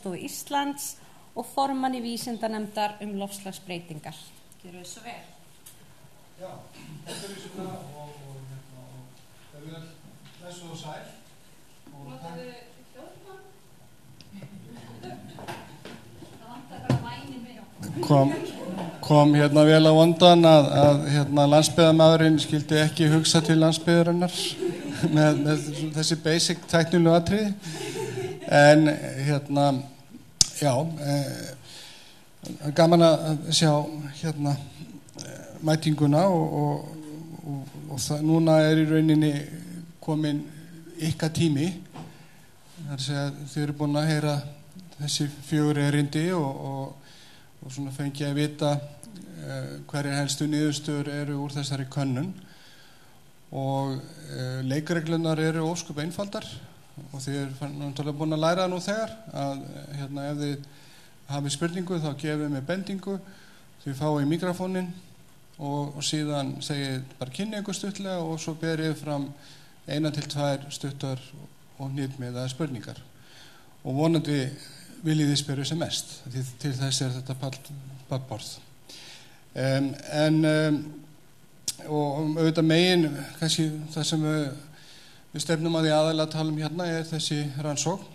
Hagstofu Íslands og formanni vísindanefndar loftslagsbreytingar. Gjörðu svo vel. Já, þetta vísuna og það er vel blessuð og sæl. Notaðu hljóðmann? Það vantar bara væni með okkur. Kom vel á vondan að landsbyggðarmaðurinn skildi ekki hugsa til landsbyggðarinnar með þessi basic tæknilegu atriði. En já, gaman að sjá mætinguna og það núna í rauninni komin ykkar tími. Það að segja, þið eru búin að heyra þessi 4 erindi og svona fengi að vita hverjar helstu niðurstöður eru úr þessari könnun og leikreglunar eru ósköp einfaldar og þið eru náttúrulega búin að læra það nú þegar að ef þið hafið spurningu þá gefið mér bendingu, þið fáið mikrofóninn og síðan segið bara kynni ykkur stuttlega og svo berið fram 1 til 2 stuttar og hnitmiðaðar spurningar og vonandi viljið þið spyrja sem mest til þess þetta pallborð og auðvitað megin kannski það sem við stefnum að því aðalega tala hérna þessi rannsókn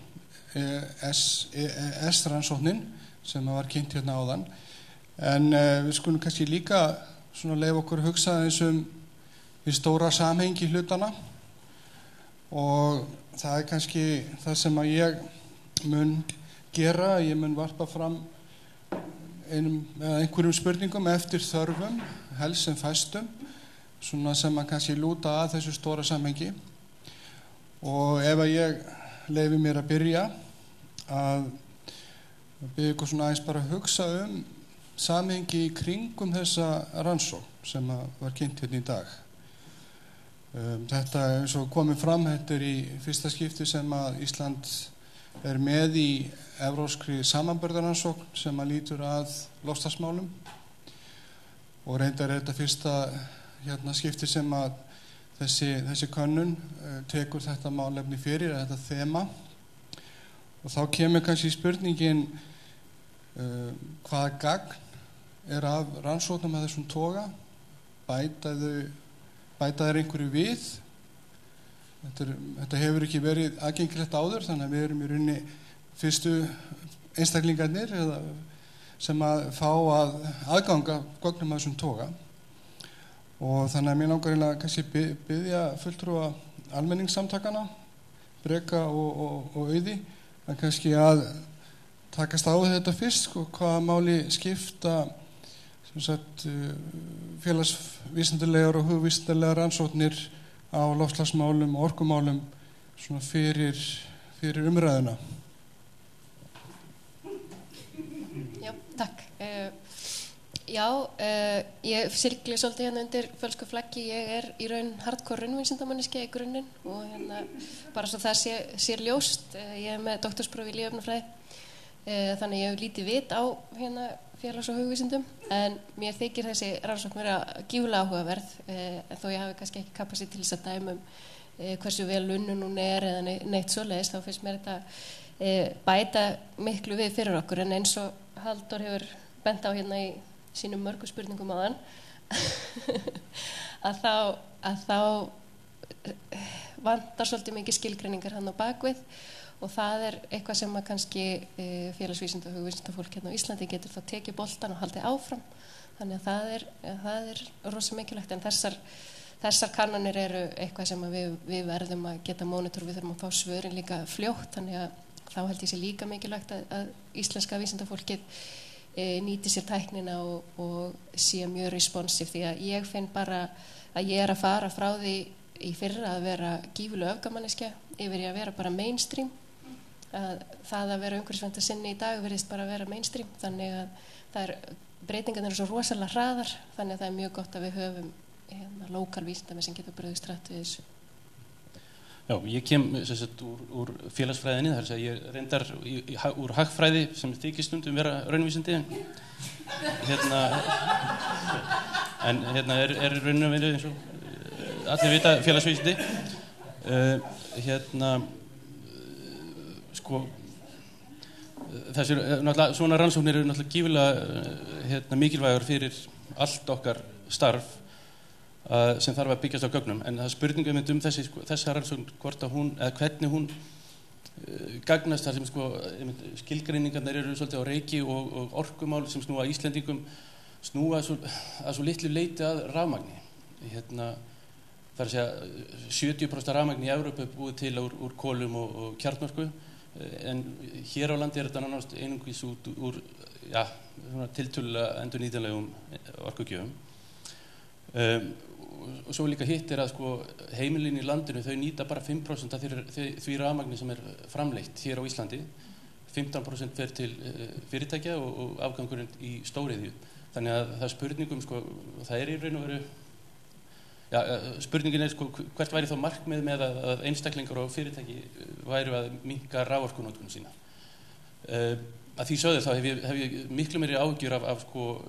rannsóknin sem var kynnt hérna áðan en við skulum kannski líka svona leyfa okkur að hugsa eins í stóra samhengi hlutana og það kannski það sem að ég mun gera, ég mun varpa fram einhverjum spurningum eftir þörfum, helst sem fæstum svona sem að kannski lúta að þessu stóra samhengi og ef að ég leyfi mér að byrja að byrja ykkur svona aðeins bara að hugsa samhengi í kringum þessa rannsókn sem var kynnt hérna í dag. Þetta eins og komið fram, þetta í fyrsta skipti sem að Ísland með í evrópskri samanburðarrannsókn sem að lítur að loftslagsmálum og reyndar þetta fyrsta skipti sem að þessi könnun tekur þetta málefni fyrir, þetta þema og þá kemur kannski spurningin hvaða gagn af rannsóknum að þessum toga bæta þeir einhverju við þetta hefur ekki verið aðgengilegt áður þannig að við erum í rauninni fyrstu einstaklingarnir sem að fá að aðganga gögnum að þessum toga og þannig að mér langar eiginlega kannski biðja fulltrúa almenningssamtakana Breka og Auði að kannski að takast á þetta fyrst hvaða máli skipta félagsvísindalegar og hugvísindalegar rannsóknir á loftslagsmálum og orkumálum svona fyrir umræðuna. Já, takk. Ég sirkli svolítið hérna undir fölsku flaggi. Ég í raun hardcore raunvísindamanniski í grunninn og bara svo það sér ljóst. Ég með doktorspróf í lífefnafræði. Þannig ég hef lítið vit á félags- og hugvísindum en mér þykir þessi rannsókn vera gífurlega áhugaverð þó ég hafi kannski ekki kapasitet til þess að dæma hversu vel unnin hún eða neitt svoleiðis þá finnst mér þetta bæta miklu við fyrir okkur en eins og Halldór hefur bent á í sínum mörgu spurningum áðan að þá vantar svolítið mikið skilgreiningar hann á bakvið og það eitthvað sem að kannski félagsvísinda og hugvísindafólk hérna á Íslandi getur þá tekið boltan og haldið áfram þannig að það rosa mikilvægt en þessar kannanir eru eitthvað sem að við verðum að geta monitor við þurfum að fá svörin líka fljótt þannig að þá held ég sé líka mikilvægt að íslenska vísindafólkið nýti sér tæknina og sé mjög responsive því að ég finn bara að ég að fara frá því í fyrra að vera gífurlega öfgamanneskja yfir í að vera bara mainstream að það að vera umhverfisvænta sinni í dag virðist bara að vera mainstream þannig að breytingarnir eru svo rosalega hraðar þannig að það mjög gott að við höfum lokal vísindamenn sem getur brugðist hratt við þessu. Já, ég kem úr félagsfræðinni þar sem ég reyndar úr hagfræði sem þykir stundum vera raunvísindi en raunvísindi eins og allir vita félagsvísindi svona rannsóknir eru náttúrulega gífurlega mikilvægur fyrir allt okkar starf sem þarf að byggjast á gögnum, en það spurningum þessa rannsókn hvort að hún, eða hvernig hún gagnast þar sem skilgreiningarnir eru svolítið á reiki og orkumál sem snúa Íslendingum snúa að svo litlu leyti að rafmagni. Það að segja 70% rafmagni í Evrópu er búið til úr kolum og kjarnorku, en hér á landi er þetta nánast einungis úr tiltölulega endurnýtanlegum orkugjöfum. Og svo líka hitt er að heimilin í landinu, þau nýta bara 5% af því rafmagni sem er framleitt hér á Íslandi. 15% fer til fyrirtækja og afgangurinn í stóriðju. Þannig að það er spurningum, það er í raun og veru, spurningin er hvert væri þá markmið með að einstaklingar og fyrirtæki væru að minnka raforkunotkun sína. Að því sögðu þá hef ég miklu meiri áhyggjur af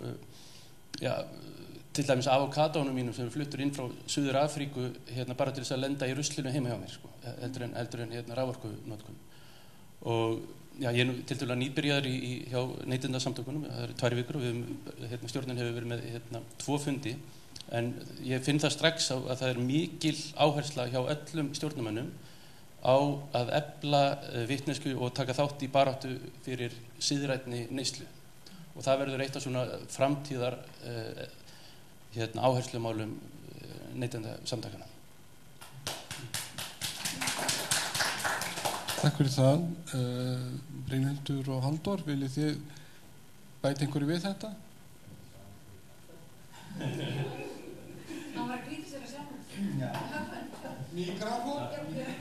til dæmis avokadónum mínum sem fluttur inn frá Suður Afríku bara til þess að lenda í ruslinu heima hjá mér heldur en raforkunotkun. Og ég er tiltölulega nýbyrjaður hjá Neytendasamtökunum, það eru 2 vikur og stjórnin hefur verið með 2 fundi, en ég finn það strax að það er mikil áhersla hjá öllum stjórnarmönnum á að efla vitneskju og taka þátt í baráttu fyrir siðrænni neyslu. Og það verður eitt af svona framtíðar áherslumálum Neytendasamtakanna. Takk fyrir það. Brynhildur og Halldór, viljið þið bæta einhverju við þetta? Það var að grýta sér að sjá. Mikrofón?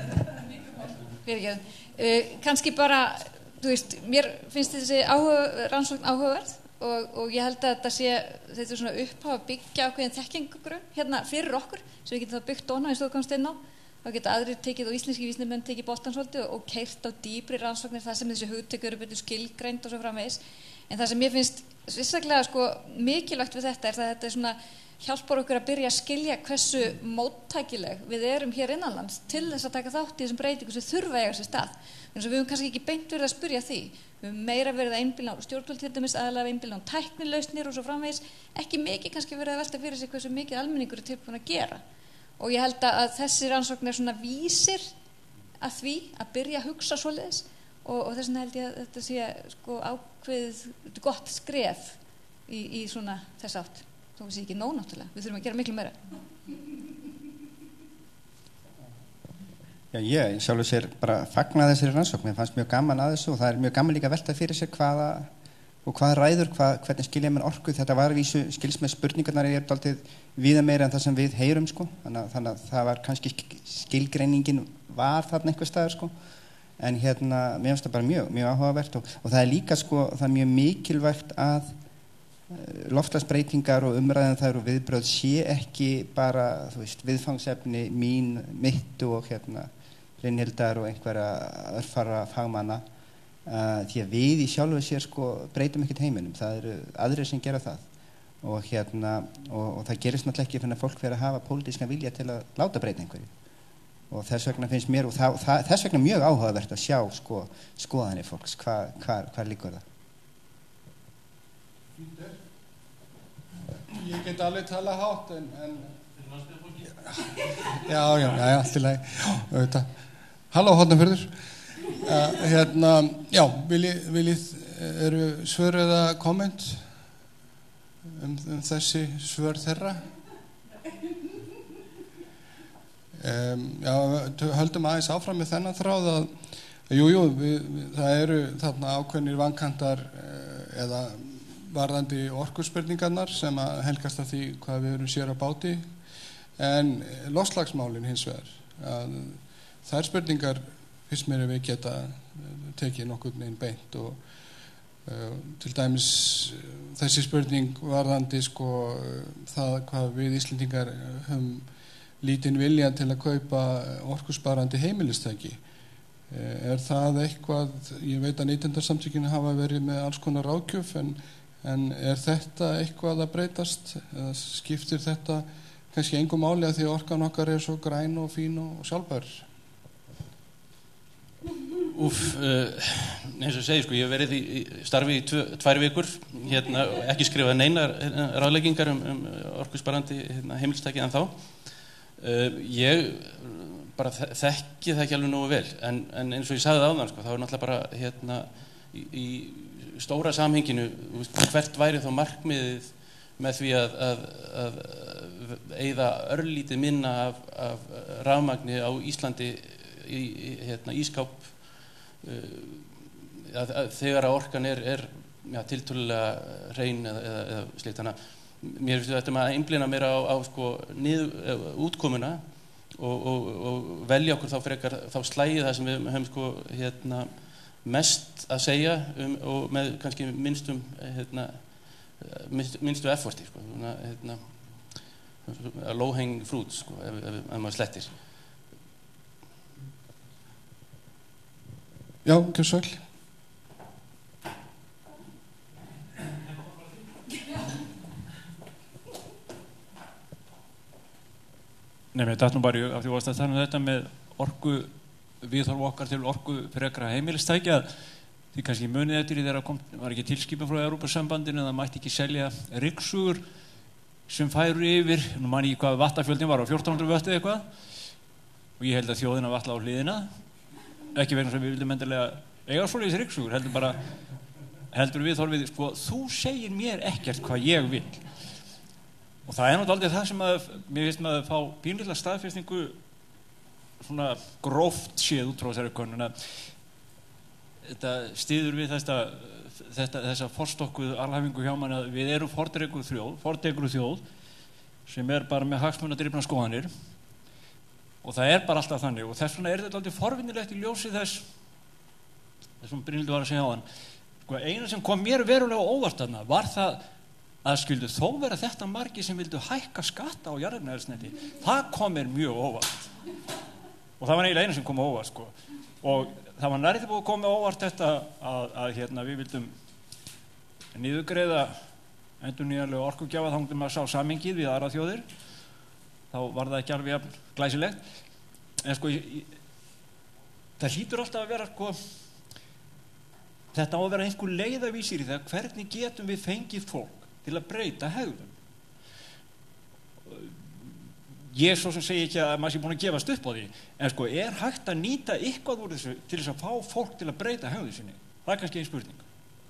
Kannski bara, mér finnst þessi rannsókn áhugaverð og ég held að þetta er svona upphaf að byggja ákveðin þekkingagrunn fyrir okkur sem við getum þá byggt ofan á eins og þú komst inn á. Þá geta aðrir tekið og íslenski vísindamenn tekið boltan svolítið og keyrt á dýpri rannsóknir þar sem þessi hugtök eru betur skilgreind og svo framvegis. En það sem ég finnst sérstaklega mikilvægt við þetta er að þetta er svona hjálpar okkur að byrja að skilja hversu móttækileg við erum hér innanlands til þess að taka þátt í þessum breytingum sem þurfa að eiga sér stað. Þannig að við höfum kannski ekki beint verið að spyrja því. Við höfum meira verið að einbýla á stjórnvöld til dæmis, aðalega einbýla á tæknilausnir og svo framvegis, ekki mikið kannski verið að velta fyrir sig hversu mikið almenningur er tilbúinn að gera. Og ég held að þessi rannsókn er svona vísir að því að byrja að hugsa svoleiðis og þess vegna held ég að þetta sé ákveðið gott skref í svona þess átt. Þó sé ekki nóg náttúrulega, við þurfum að gera miklu meira. Já, ég sjálfur sér bara fagna þessari rannsókn, mér fannst mjög gaman að þessu og það er mjög gaman líka að velta fyrir sér hvað ræður, hvernig skilja menn orku. Þetta var vísu skils með spurningarnar er dálítið víða meira en það sem við heyrum þannig að það var kannski skilgreiningin var þarna einhver staður en mér finnst það bara mjög áhugavert og það er líka það er mjög mikilvægt að loftslagsbreytingar og umræðan þær og viðbrögð sé ekki bara viðfangsefni mitt og Brynhildar og einhverja örfara fagmanna því að við í sjálfu sér breytum ekkert heiminum, það eru aðrir sem gera það og það gerist náttúrulega ekki fyrir að fólk fyrir að hafa pólitískan vilja til að láta breyta einhverju og þess vegna finnst mér og þess vegna mjög áhugavert að sjá skoðanir fólks, hvar liggur það. Ég get alveg tala hátt en já, allt í lagi. Auðvitað. Halló, Hornafjörður. Já, viljið eru svör eða komment þessi svör þeirra? Já, höldum aðeins áfram með þennan þráð að það eru þarna ákveðnir vankantar eða varðandi orkuspurningarnar sem að helgast af því hvað við erum sér á báti en loftslagsmálin hins vegar að þær spurningar fyrst mér við geta tekið nokkurn veginn beint og til dæmis þessi spurning varðandi það hvað við Íslendingar höfum lítinn vilja til að kaupa orkusparandi heimilistæki er það eitthvað, ég veit að Neytendasamtökin hafa verið með alls konar ráðgjöf en er þetta eitthvað að breytast eða skiptir þetta kannski engu máli að því orkan okkar er svo græn og fín og sjálfbær? Eins og segi, sko, ég hef verið í starfi í 2 vikur, ekki skrifað neinar ráðleggingar orkusparandi heimilistæki en þá. Ég bara þekki það ekki alveg nógu vel, en eins og ég sagði áðan, sko, þá náttúrulega bara í stóra samhenginu, hvert væri þá markmiðið með því að eyða örlítið minna af rafmagni á Íslandi í ískáp þegar að orkan er tiltölulega hrein eða slíkt. Þannig að mér finnst þetta með að einblína mér á sko, útkomuna og velja okkur þá frekar þá slægið það sem við höfum sko, mest að segja og með kannski minnstu efforti sko, low hanging fruit sko, ef maður slettir. Já, gjör svo vel. Nei, mér datt nú bara af því að varst að tala þetta með orku, viðhorf okkar til orku frekra heimilistækja, því kannski munið eftir í þeirra var ekki tilskipun frá Evrópusambandinu að það mætti ekki selja ryggsugur sem færu yfir, nú man ég hvað vattafjöldin var á 1400 vötti eitthvað og ég held að þjóðina vatla á hliðina, ekki vegna sem við vildum endilega eiga svoleiðis ryggsugur, heldur viðhorfið, sko, þú segir mér ekkert hvað ég vil. Og það náttúrulega aldrei það sem mér finnst maður fá pínlítilla staðfestingu svona gróft séð út frá þessari könnun að þetta styður við þessa forstokkuðu alhæfingu hjá manni að við erum fordegru þjóð sem bara með hagsmunadrifna skoðanir og það bara alltaf þannig og þess vegna þetta aldrei forvinnilegt í ljósi þessum Brynhildur var að segja á hann. Sko, eina sem kom mér verulega óvart þarna var það að skyldu þó vera þetta margir sem vildu hækka skatta á jarðefnaeldsneyti. Það kom mér mjög óvart. Og það var eiginlega eina sem kom óvart, sko. Og það var nærið búið að koma óvart þetta að við vildum niðurgreiða endurnýjanlega orkugjafa þá maður sá samhengið við aðra þjóðir. Þá var það ekki alveg jafn glæsilegt. En sko, það hlýtur alltaf að vera, sko, þetta á að vera einhver leiðavísir í það hvernig getum við fengið fólk til að breyta hegðun. Ég svo sem segi ekki að maður sé búin að gefast upp á því, en sko, hægt að nýta eitthvað úr þessu til þess að fá fólk til að breyta hegðun sinni? Það kannski ein spurning.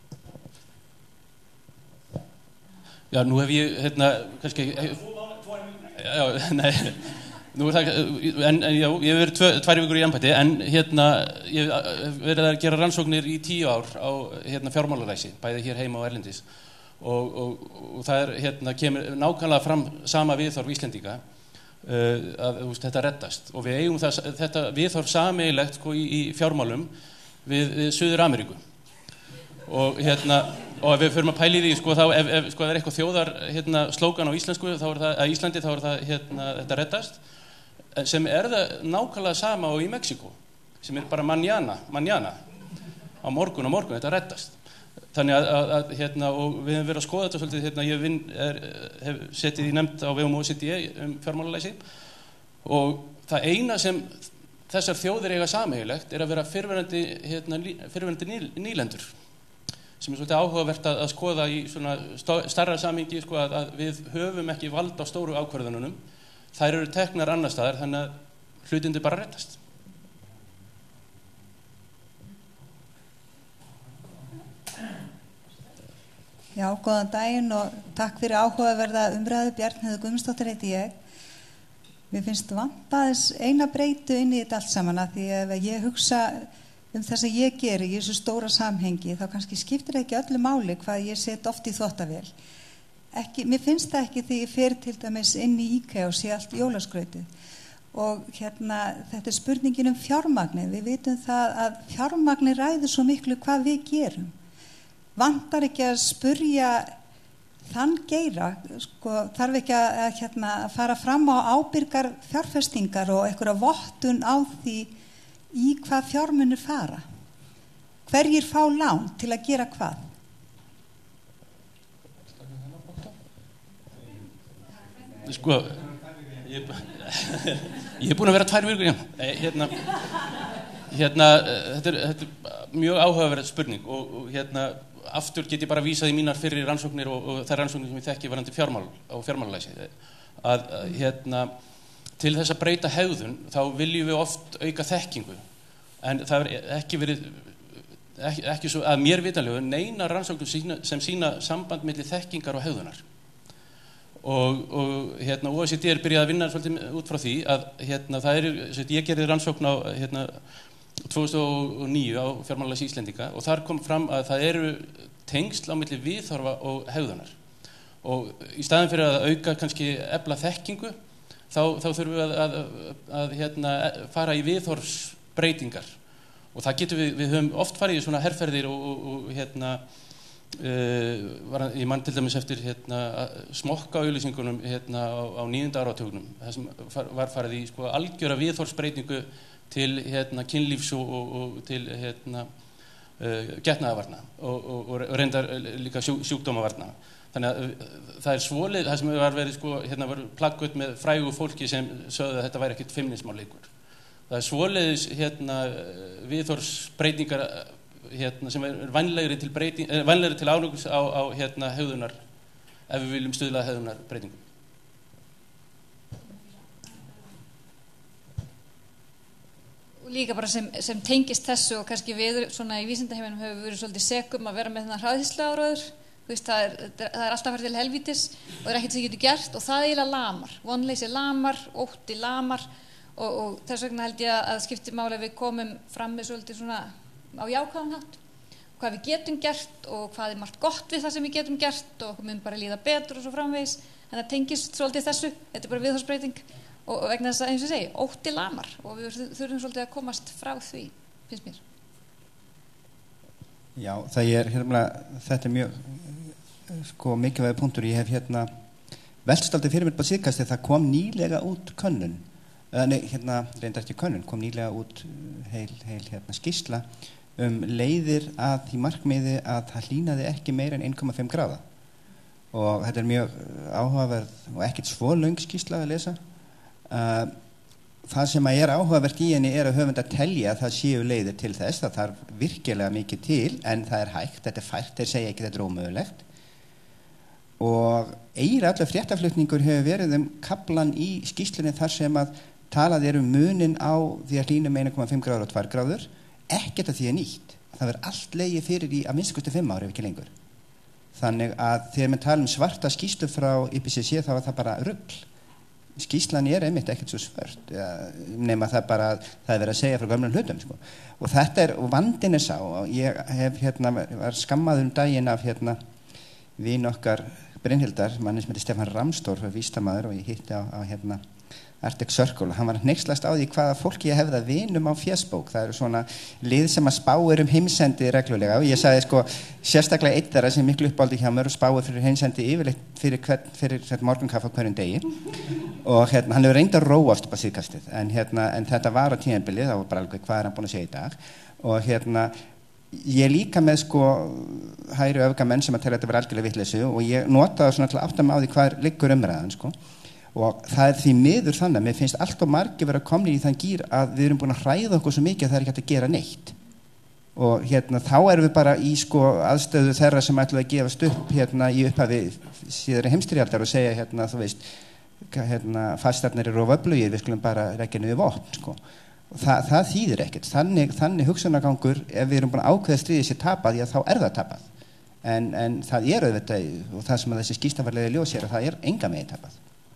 Já, nú hef ég, kannski... Já, nei, nú það, já, ég hef verið 2 vikur í embætti, en ég hef verið að gera rannsóknir í 10 ár á fjármálalæsi, bæði hér heima og erlendis. Og það kemur nákvæmlega fram sama viðhorf Íslendinga að þetta reddast og við eigum þetta viðhorf sameiginlegt sko, í fjármálum við Suður-Ameríku og ef við förum að pæla í því sko, þá ef sko, það eitthvað þjóðar slógan á íslensku þá það, Íslandi þá það þetta reddast sem það nákvæmlega sama og í Mexíkó sem bara mañana á morgun þetta reddast. Þannig að og við höfum verið að skoða þetta svolítið, ég hef setið í nefnd á vegum OECD fjármálalæsi og það eina sem þessar þjóðir eiga sameiginlegt að vera fyrrverandi nýlendur sem svolítið áhugavert að skoða í svona stærra samhengi sko, að við höfum ekki vald á stóru ákvörðununum, þær eru teknar annar staðar þannig að hlutinni bara reddast. Já, góðan daginn og takk fyrir áhugaverða umræðu. Bjarnheiður Guðmundsdóttir heiti ég. Mér finnst vantaðis eina breytu inn í þetta allt saman að því ef ég hugsa það sem ég geri í þessu stóra samhengi þá kannski skiptir ekki öllu máli hvað ég set oft í þvottavél. Mér finnst það ekki því ég fer til dæmis inn í IKEA og sé allt jólaskrautið. Og þetta spurningin fjármagnið. Við vitum það að fjármagnið ræður svo miklu hvað við gerum. Vantar ekki að spurja þann geira, sko, þarf ekki að fara fram á ábyrgar fjárfestingar og einhverja vottun á því í hvað fjármunir fara. Hverjir fá lán til að gera hvað? Sko, ég búin að vera 2 vikur hérna. þetta er mjög áhugaverð spurning og aftur get ég bara vísað í mínar fyrri rannsóknir og þær rannsóknir sem ég þekki varðandi fjármál og fjármálalæsi að til þess að breyta hegðun þá viljum við oft auka þekkingu en það er ekki svo að mér vitanlegu neina rannsóknum sem sýna samband milli þekkingar og hegðunar og OECD byrjað að vinna svolítið út frá því að það ég gerði rannsókn á 2009 á fjármálalæsi Íslendinga og þar kom fram að það eru tengsl á milli viðhorfa og hegðunar og í staðinn fyrir að auka kannski efla þekkingu þá þurfum við að fara í viðhorfsbreytingar og það getum við höfum oft farið í svona herferðir og ég man til dæmis eftir smokka auglýsingunum á 9. áratugnum það sem var farið í sko algjöra viðhorfsbreytingu til kynlífs og til getnaðarvarna og reyndar líka sjúkdómavarna þannig að það er svoleið það sem var verið sko var plaggut með frægu fólki sem sögðu að þetta væri ekkert feimnismálleikur það er svoleiðis viðhorfsbreytingar sem er vænlegri til árangurs á hegðunar ef við viljum stuðla að hegðunar breytingum líka bara sem tengist þessu og kannski við svona í vísindaheiminum hefur verið svolítið segum að vera með þennan hraðhýrsluáróður það er alltaf farið til helvítis og það er ekkert sem getur gert og það eiginlega lamar vonleysi lamar, ótti lamar og þess vegna held ég að skipti máli að við komum fram með svolítið svona á jákvæðan hátt hvað við getum gert og hvað er margt gott við það sem við getum gert og okkur mun bara líða betur og svo framvegis en það tengist svolítið þessu þetta er bara viðhorfsbreyting og vegna þess að eins og ég segi, ótti lamar og við þurfum svolítið að komast frá því, finnst mér. Já, þetta er mjög mikilvægur punktur. Ég hef velst aldrei fyrir mér bara síðkast þegar það kom nýlega út könnun, reyndar ekki könnun, kom nýlega út heil skýrsla leiðir að því markmiði að það hlýnaði ekki meira en 1,5 gráða og þetta er mjög áhugaverð og ekkert svo löng skýrsla að lesa. Það sem er áhugavert í henni er að höfund að telja að það séu leiðir til þess það þarf virkilega mikið til en það er hægt, þetta er fært, þeir segja ekki þetta er ómögulegt og allar fréttaflutningur hefur verið kaflan í skýrslunni þar sem að talað munin á því að hlýnum 1,5 gráður og 2 gráður ekkert að því nýtt það verður allt legið fyrir í að minnsta kosti 5 ár ef ekki lengur þannig að þegar við tala svarta skýrslu frá IPCC þá var það bara rugl skýrslan einmitt ekkert svo svört nema það bara það verið að segja frá gömlum hlutum sko. Og þetta og vandinn sá og ég hef var skammaður daginn af vin okkar Brynhildar manni sem heitir Stefán Ramstorff vísindamaður og ég hitti á Arctic Circle hann var hneykslast á því hvaða fólki ég hefði vinum á Facebook það eru svona lið sem að spá heimsendi reglulega og ég sagði sko sérstaklega einn þeirra sem miklu uppáldi hjá mér og spáir fyrir heimsendi yfirleitt fyrir morgunkaffi á hverjum degi og hann hefur reynd að róast upp á síðkastið en þetta var á tímabili það var bara alveg hvað hann búin að segja í dag og ég líka með sko hægri öfgamenn sem að telja þetta vera algjörlega vitleysu og ég nota það svona til að átta mig á því hvað liggur umræðan sko og það því miður þannig að mér finnst allt og margir vera komnir í þann gír að við erum búin að hræða okkur svo mikið að það er ekki hægt að gera neitt og þá erum við bara í sko aðstöðu þeirra sem ætluðu að gefast upp í upphafi síðari heimsstyrjaldar og segja þú veist fastarnir eru of öflugir við skulum bara leggja niður vopn sko og það þýðir ekkert þannig hugsunargangur ef við erum búin að ákveða stríðið sé tapað já þá það tapað en það auðvitað og það sem að þessi skýrslafarlega ljós að það enga megin tapað.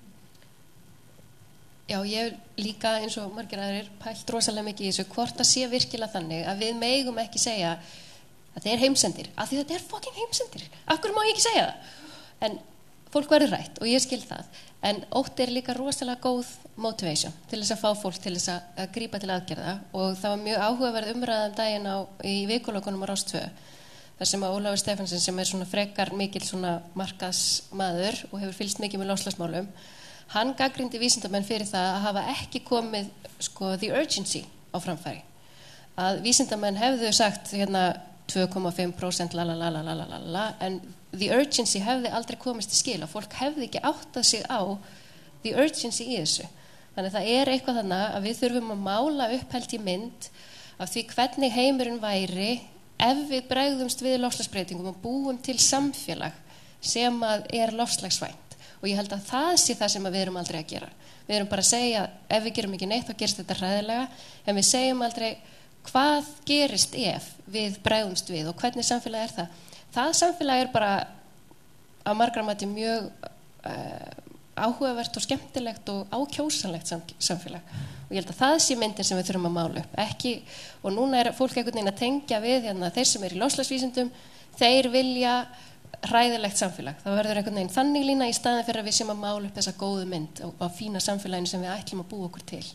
Já, ég hef líka eins og margir aðrir pælt rosalega mikið í þessu hvort það sé virkilega þannig að við megum ekki segja að það heimsendir af því þetta fucking heimsendir af hverju má ég ekki segja það en fólk verður rætt og ég skil það en ótti líka rosalega góð motivation til þess að fá fólk til þess að grípa til aðgerða og það var mjög áhugaverð umræðan daginn í vikulokunum á Rás 2 þar sem að Ólafur Stefánsson sem svona frekar mikil svona markaðsmaður og hefur fylgst mikið með loftslagsmálum hann gagnrýndi vísindamenn fyrir það að hafa ekki komið sko the urgency á framfæri að vísindamenn hefðu sagt 2,5% en the urgency hefði aldrei komist til skil og fólk hefði ekki áttað sig á the urgency í þessu þannig að það eitthvað þannig að við þurfum að mála upp held í mynd af því hvernig heimurinn væri ef við bregðumst við loftslagsbreytingum og búum til samfélag sem að loftslagsvænt. Og ég held að það sé það sem við erum aldrei að gera. Við erum bara að segja ef við gerum ekki neitt þá gerist þetta hræðilega, en við segjum aldrei hvað gerist ef við bregðumst við og hvernig samfélag það. Það samfélag bara að margra mati mjög áhugavert og skemmtilegt og ákjósanlegt samfélag. Og ég held að það sé myndin sem við þurfum að mála upp. Ekki, og núna fólk einhvern veginn að tengja við þeir sem í loftslagsvísindum, þeir vilja hræðilegt samfélag. Það verður einhvern veginn þannig lína í staðin fyrir að við sem að mála upp þessa góðu mynd og fína samfélaginu sem við ætlum að búa okkur til.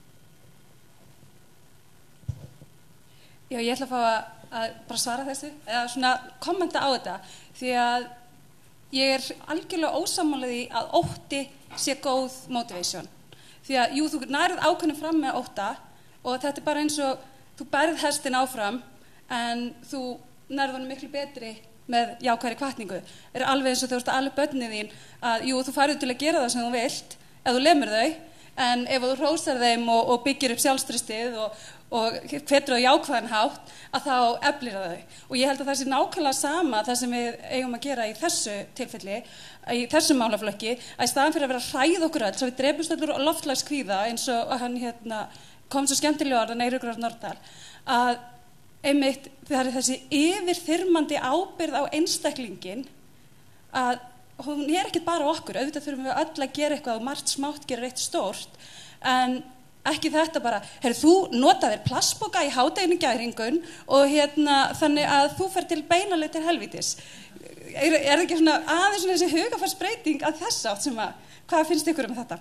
Já, ég ætla að fá að bara svara þessu, eða svona kommenta á þetta, því að ég algjörlega ósammála því að ótti sé góð motivation. Því að, jú, þú nærið ákveðnum fram með ótta og þetta bara eins og þú berð hestin áfram en þú nærið honum miklu betri með jákvæðri hvatningu. Alveg eins og þú ert alveg börnin þín að, jú, þú farið til að gera það sem þú vilt ef þú lemur þau, en ef þú hrósar þeim og byggir upp sjálfstraustið og hvetur á jákvæðan hátt, að þá eflir það þau. Og ég held að það sé nákvæmlega sama það sem við eigum að gera í þessu tilfelli, í þessum málaflokki, að í staðan fyrir að vera að hræða okkur öll, svo við drepumst öllur loftslagskvíða, eins og hann kom svo skemmtilega orðan Eiríkur Örn Norðdahl, að einmitt það þessi yfirþyrmandi ábyrgð á einstaklingin, að hún ekkert bara okkur, auðvitað þurfum við öll að gera eitthvað og margt smátt gerir eitt stórt, en ekki þetta bara, þú notaðir plastpoka í hádeginu og þannig að þú fer til beinaleg til helvítis. Það ekki svona aðeins svona þessi hugarfarsbreyting að þess átt sem að, hvað finnst ykkur þetta?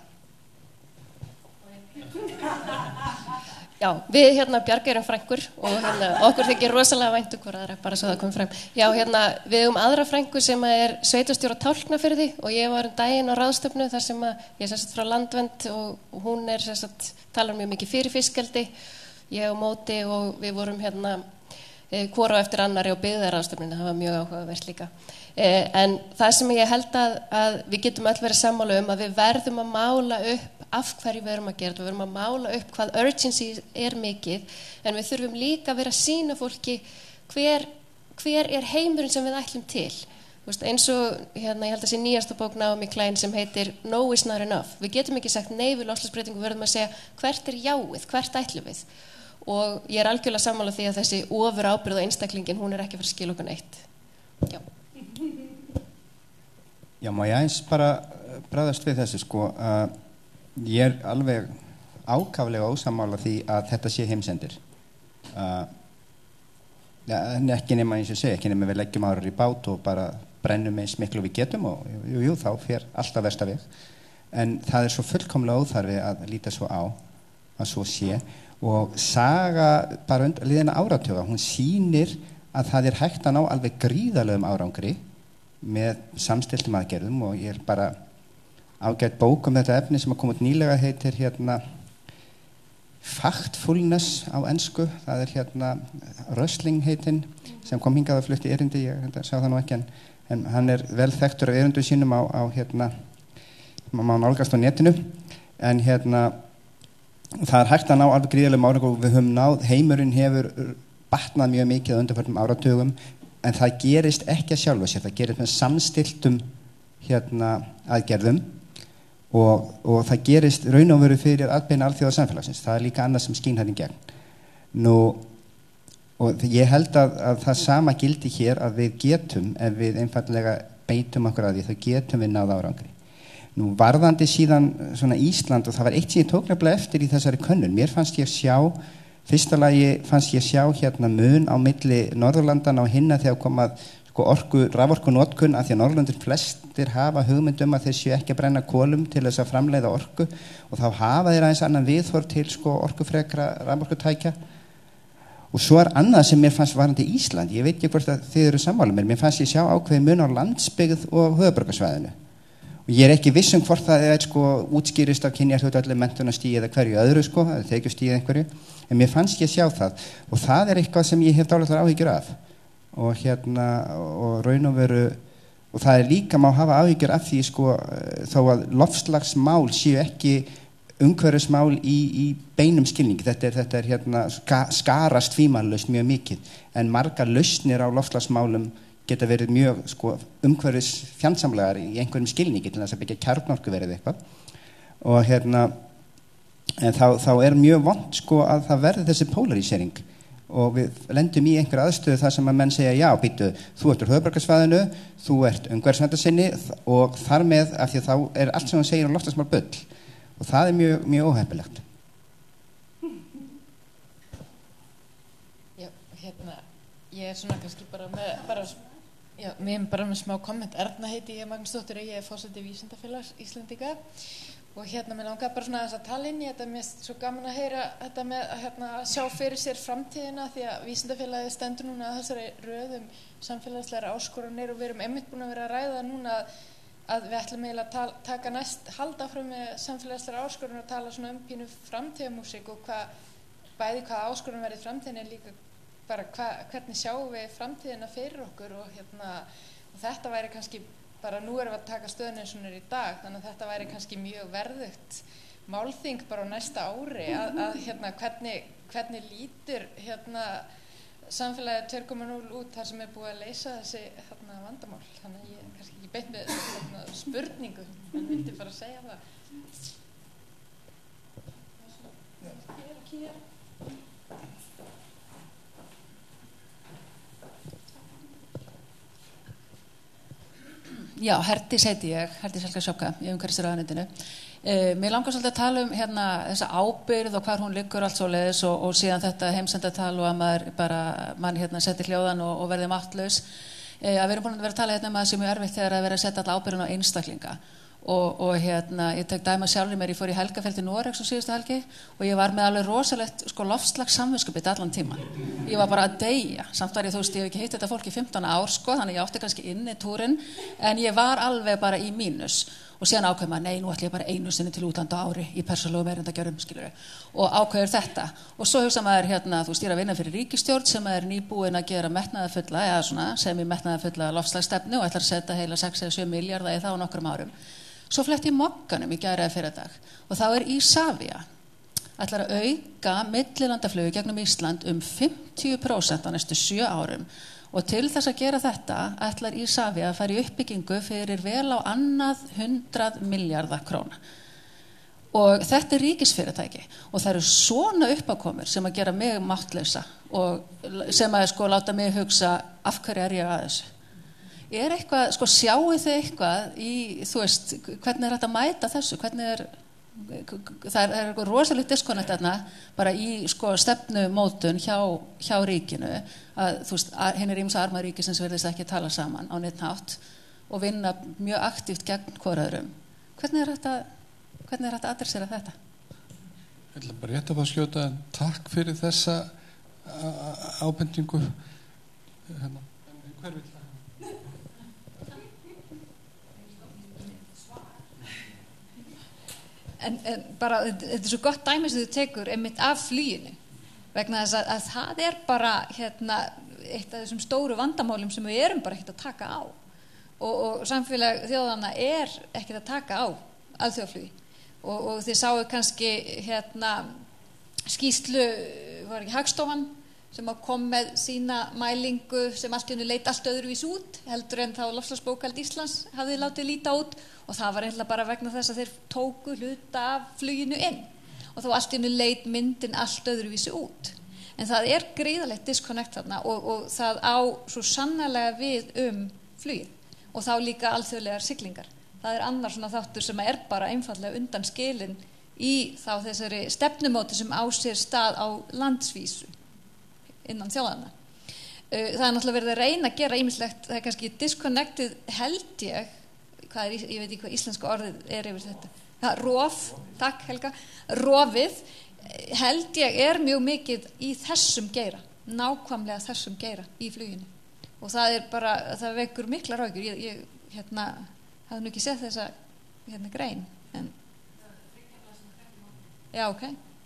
Já, við Bjarga erum frænkur og okkur þykir rosalega vænt hvort aðra, bara svo það kom fram. Já, við aðra frænku sem sveitarstjóri á Tálknafirði og ég var daginn á ráðstefnu þar sem ég sérst frá Landvernd og hún sérst talar mjög mikið fyrir fiskeldi, ég á móti og við vorum hvor á eftir annari og byggðaráðstefninu, það var mjög áhugavert líka. En það sem ég held að við getum öll verið sammála að við verðum að mála upp af hverju við erum að gera þetta, við verum að mála upp hvað urgency mikið, en við þurfum líka að vera að sýna fólki hver heimurinn sem við ætlum til. Eins og ég held að sé nýjasta bók Naomi Klein sem heitir No is not enough. Við getum ekki sagt nei við loftslagsbreytingu, við verðum að segja hvert jáið, hvert ætlum við. Og ég algjörlega sammála því að þessi ofur ábyrgð á einstaklingin, hún ekki að fara að skila okkur neitt. Já. Já, má ég eins bara bregðast við þessu ég alveg ákaflega ósammála því að þetta sé heimsendir. Ekki nema eins og segja, ekki nema við leggjum árar í bát og bara brennum eins miklu við getum og jú, þá fer alltaf versta veg. En það svo fullkomlega óþarfi að líta svo á að svo sé og saga bara liðina áratuga, hún sýnir að það hægt að ná alveg gríðarlegum árangri með samstilltum aðgerðum og ég bara ágætt bók þetta efni sem kom út nýlega heitir Factfulness á ensku, það Rösling heitinn sem kom hingað að flutti erindi, ég sá það nú ekki en hann vel þekktur af erindum sínum á má nálgast á netinu en það hægt að ná alveg gríðarlegum árangur og við höfum náð, heimurinn hefur batnað mjög mikið á undanförnum áratugum en það gerist ekki að sjálfu sér, það gerist með samstilltum aðgerðum og það gerist raun og veru fyrir atbeina alþjóða samfélagsins, það líka annað sem skín í gegn. Og ég held að það sama gildi hér að við getum, ef við einfallega beitum okkur að því, þá getum við náð árangri. Varðandi síðan svona Ísland og það var eitt sem ég tók nefnilega eftir í þessari könnun, mér fannst ég sjá fyrsta lagi fannst ég sjá mun á milli Norðurlandana og hinna þegar kom að raforkunotkun af því að Norðurlandir flestir hafa hugmynd að þeir séu ekki að brenna kolum til þess að framleiða orku og þá hafa þeir aðeins annan viðhorf til orkufrekra raforkutækja og svo annað sem mér fannst varandi Ísland, ég veit ekki hvort að þið eru sammála mér fannst ég sjá ákveðið mun á landsbyggð og höfuðborgarsvæðinu og ég ekki viss hvort það útskýrist af kynjahlutfalli, menntunarstigi eða hverju öðru þekjustigi einhverju, en mér fannst ég sjá það og það eitthvað sem ég hef dálitlar áhyggjur af og og raun og veru og það líka má hafa áhyggjur af því þó að loftslagsmál séu ekki umhverfismál í beinum skilningi. Þetta er hérna skarast tvímælalaust mjög mikið, en margar lausnir á loftslagsmálum geta verið mjög umhverfis fjandsamlegar í einhverjum skilningi, til þess að byggja kjarnorkuverið eitthvað. Og hérna en þá er mjög vont að það verði þessi polarisering, og við lendum í einhver aðstöðu þar sem að menn segja, já, býtu, þú ert úr höfuðborgarsvæðinu, þú ert umhverfisverndarsinni, og þar með, af því að þá er allt sem hann segir loftslagsmál bull, og það er mjög, mjög óheppilegt. Já, ég er svona kannski bara með smá komment. Erna heiti ég, Magnúsdóttir, ég er forseti Vísindafélags Íslendinga, og mér langar bara svona að tala inn í þetta. Mér er svo gaman að heyra þetta með að sjá fyrir sér framtíðina, því að Vísindafélagið stendur núna að þessari röðum samfélagslegar áskoranir, og við erum einmitt búin að vera að ræða núna að við ætlum eiginlega að taka halda áfram með samfélagslegar áskoranir og tala svona pínu framtíðamúsík, og bæði hvað áskorun verið framtíðin, líka bara hvernig sjáum við framtíðina fyrir okkur, og þetta væri kannski bara, nú erum við að taka stöðunni eins og hún í dag, þannig að þetta væri kannski mjög verðugt málþing bara á næsta ári að hvernig lítur samfélagið 2.0 út þar sem er búið að leysa þessi vandamál. Þannig að ég er kannski ekki beint með spurningu, en vildi bara segja það. Já, Herdís heiti ég, Herdís Helga Sjóka í umhverfisráðuneytinu. Mér langar svolítið að tala um þessa ábyrgð og hvar hún liggur allt svoleiðis, og síðan þetta heimsendatal og að mann setti hljóðan og verði máttlaus. Að við erum búin að vera að tala um að það sé mjög erfitt þegar að vera að setja alla ábyrgðina á einstaklinga. Og ég tek dæma sjálfur mér, ég fór í Helgafell til Noregs á síðustu helgi, og ég var með alveg rosalegt loftslags samvinskupið allan tíman. Ég var bara að deyja, samt var ég, ég hef ekki hitt þetta fólk í 15 ár, þannig ég átti kannski inni túrin, en ég var alveg bara í mínus. Og síðan ákveð maður, nei, nú ætlum ég bara einu sinni til útlanda á ári í persónulegum erindagjörðum, skilurðu, og ákveður þetta. Og svo hugsa maður, ég er að vinna fyrir ríkisstjórn sem er nýbúin að gera metnaðarfulla, eða svona, sem í metnaðarfulla loftslagsstefnu, og ætlar að setja heila 6 eða 7 milljarða í það á nokkrum árum. Svo fletti ég Mogganum í gær eða fyrradag, og þá er Isavia ætlar að auka millilandaflugi gegnum Ísland 50% á næstu 7 árum, og til þess að gera þetta ætlar Isavia að fara í uppbyggingu fyrir vel á annað 100 milljarða króna. Og þetta er ríkisfyrirtæki, og það eru svona uppákomur sem að gera mig máttlausa, og sem að láta mig hugsa, af hverju er ég að þessu? Er eitthvað, sjáu þið eitthvað í, hvernig er þetta að mæta þessu, það er eitthvað rosalega disconnect þarna, bara í stefnumótun hjá ríkinu, að hinn er ýmsa arma ríki sem verðist ekki tala saman á neitt hátt og vinna mjög aktíft gegn hvor öðrum. Hvernig er þetta að adressera þetta? Ég ætla bara rétt að fá að skjóta, takk fyrir þessa ábendingu. Hver vil það? En bara, þetta er svo gott dæmi sem þú tekur einmitt af fluginu, vegna þess að það er bara eitt af þessum stóru vandamálum sem við erum bara ekkert að taka á, og samfélag þjóðanna er ekkert að taka á alþjóðaflugi, og þið sáu kannski skýrslu, var ekki Hagstofan sem kom með sína mælingu sem allt í einu leit allt öðruvís út heldur en þá loftslagsbókhald Íslands hafði látið líta út, og það var eiginlega bara vegna þess að þeir tóku hluta af fluginu inn, og þá allt í einu leit myndin allt öðruvísi út. En það er gríðalegt disconnect þarna, og það á svo sannarlega við flugið, og þá líka alþjóðlegar siglingar. Það er annar svona þáttur sem er bara einfallega undan skilin í þá þessari stefnumóti sem á sér stað á landsvísu innan þjóðanna. Það er náttúrulega verið að reyna að gera ýmislegt, það er kannski disconnected, held ég veit ekki hvað íslenska orðið er yfir þetta. Rof, takk Helga, rofið held ég er mjög mikið í þessum geira, nákvæmlega þessum geira í fluginu, og það er bara, það vekur miklar áhyggjur. Ég hafði nú ekki séð þessa grein, en já, ok.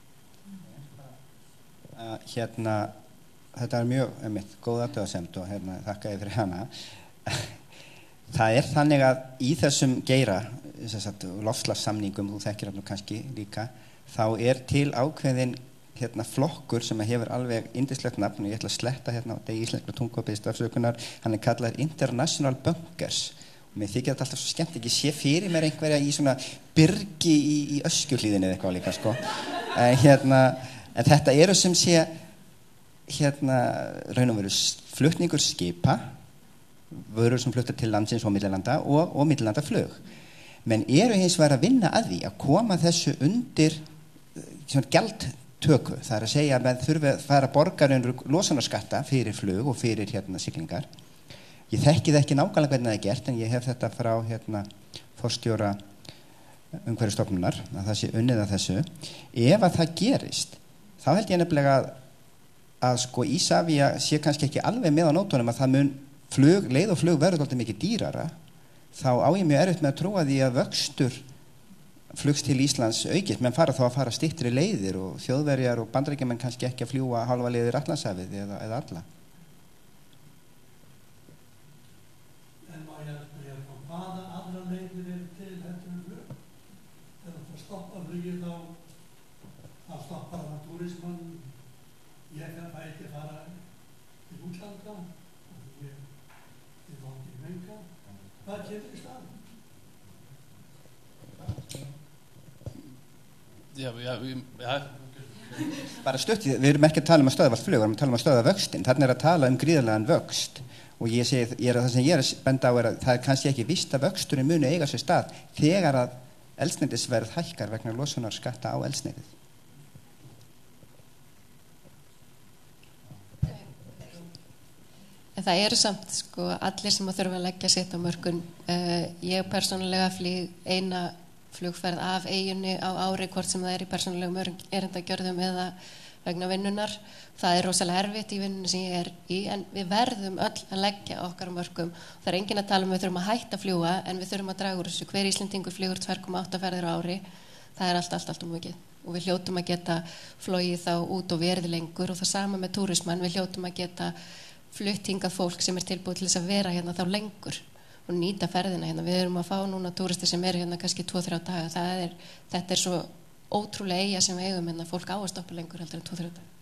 Þetta er mjög góð athugasemd, og þakka ég fyrir hana. Það er þannig að í þessum geira loftslagssamningum, þú þekkir hann kannski líka, þá til ákveðin flokkur sem hefur alveg yndislegt nafn og ég ætla að sletta á degi íslenskra tungu og beðist afsökunar, hann kallaður International Bunkers og mér þykir þetta alltaf svo skemmt, ekki sé fyrir mér einhverja í svona byrgi í Öskjuhlíðinni eða eitthvað líka sko. En þetta eru sem sé raun og veru flutningur skipa, vörur sem fluttar til landsins og millilanda og millilandaflug, menn eru hins vegar að vinna að því að koma þessu undir svona gjaldtöku, það að segja að menn þurfi að fara borgarinn losunarskatta fyrir flug og fyrir siglingar. Ég þekki það ekki nákvæmlega hvernig það gert, en ég hef þetta frá forstjóra Umhverfisstofnunar að það sé unnið að þessu. Ef að það gerist, þá held ég nefnilega að sko Ísafía sé kannski ekki alveg með á nótunum að það mun leið og flug verður alltaf mikið dýrara, þá á ég mjög erfitt með að trúa því að vöxtur flugs til Íslands aukist, menn fara þá að fara styttri leiðir og Þjóðverjar og Bandaríkjamenn kannski ekki að fljúga hálfa leiðir Atlantshafið eða alla. En má ég spyrja, hvaða aðra leiðir eru til heldur en flug? Þegar það stoppa flugið þá stoppar það túrismann, ég fæ ekki að fara til útlanda og ég langt í menga. Hvað kemur í staðinn? Já. Bara stutt, við erum ekki að tala að stöðva allt flug, við erum að tala að stöðva vöxtinn, þarna að tala gríðarlegan vöxt og það sem ég að benda á að það kannski ekki víst að vöxturinn muni eiga sér stað þegar að eldsneytisverð hækkar vegna losunarskatta á eldsneytið. En það eru samt sko allir sem að þurfa að leggja sitt á mörkun. Ég persónulega flýg eina flugferð af eyjunni á ári, hvort sem það í persónulegum erindagjörðum eða vegna vinnunar. Það rosalega erfitt í vinnunni sem ég í, en við verðum öll að leggja okkar á mörkum. Það enginn að tala við þurfum að hætta að fljúga, en við þurfum að draga úr þessu. Hver Íslendingur flýgur 2,8 ferðir á ári. Það allt mikið. Og við hljótum að geta flogið þá út og verið lengur, og það sama með túrismann, við hljótum að geta flutt hingað fólk sem tilbúið til þess að vera hérna þá lengur og nýta ferðina hérna. Við erum að fá núna túristi sem eru hérna kannski 2-3 daga. Þetta svo ótrúlega eyja sem við eigum hérna, fólk á að stoppa lengur heldur en 2-3 daga.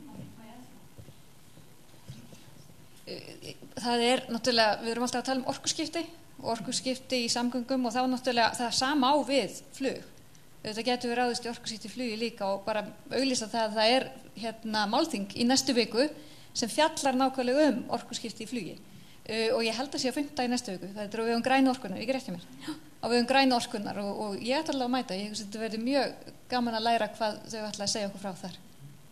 Það náttúrulega, við erum alltaf að tala orkuskipti í samgöngum og þá náttúrulega það sama á við flug. Þetta getur við ráðist í orkuskipti í flugi líka og bara auglýsa það að það málþing í næstu viku sem fjallar nákvæmlega orkuskipti í flugi. Og ég held að sé að 5. í næstu viku, það á vegum grænu orkunar, ekki rétt hjá mér, á vegum grænu orkunar og ég ætla alveg að mæta, ég hugsa þetta verður mjög gaman að læra hvað þau ætla að segja okkur frá þar.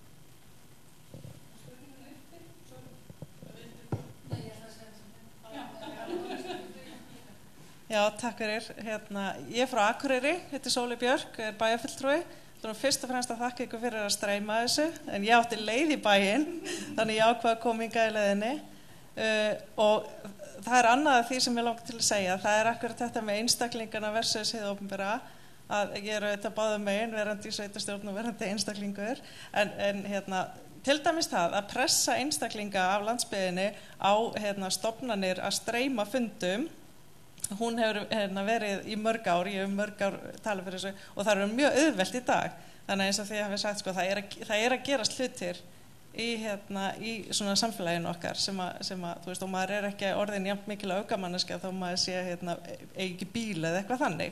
Já, takk fyrir. Ég frá Akureyri, heiti Sóli Björk, bæjarfulltrúi. Fyrst og fremst að þakka ykkur fyrir að streyma þessu, en ég átti leið í bæinn, þannig ég ákvað að koma hingað í leiðinni. Og það annað af því sem ég langar til að segja, það akkurat þetta með einstaklingana versus hið opinbera, að ég auðvitað báðum megin, verandi í sveitarstjórn og verandi einstaklingur, en til dæmis það að pressa einstaklinga af landsbyggðinni á stofnanir að streyma fundum. Hún hefur verið í mörg ár, ég hef mörg ár talað fyrir þessu og það mjög auðvelt í dag. Þannig eins og því hafið sagt, sko, það að gerast hlutir í svona samfélaginu okkar sem að þú veist, og maður ekki orðin jafn mikilvæg aukamanneska þó maður sé ekki bíl eða eitthvað þannig.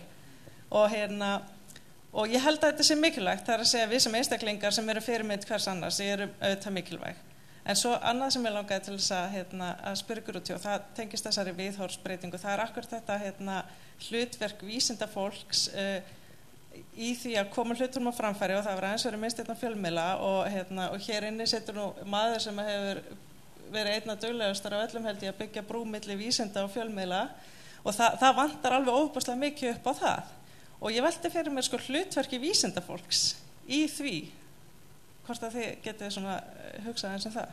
Og ég held að þetta sé mikilvægt, það að segja við sem einstaklingar sem eru fyrirmynd hvers annars, eru auðvitað mikilvæg. En svo annað sem ég langaði til þess að spyrja ykkur út í og það tengist þessari viðhorfsbreytingu, það akkurat þetta hlutverk vísindafólks í því að koma hlutum á framfæri og það aðeins verið minnst fjölmiðla og hér inni setur nú maður sem hefur verið einna duglegastar af öllum held ég að byggja brú milli vísinda og fjölmiðla og það vantar alveg ofboðslega mikið upp á það og ég velti fyrir mér sko hlutverki vísindafólks í því hvort að þið getið svona hugsað eins það.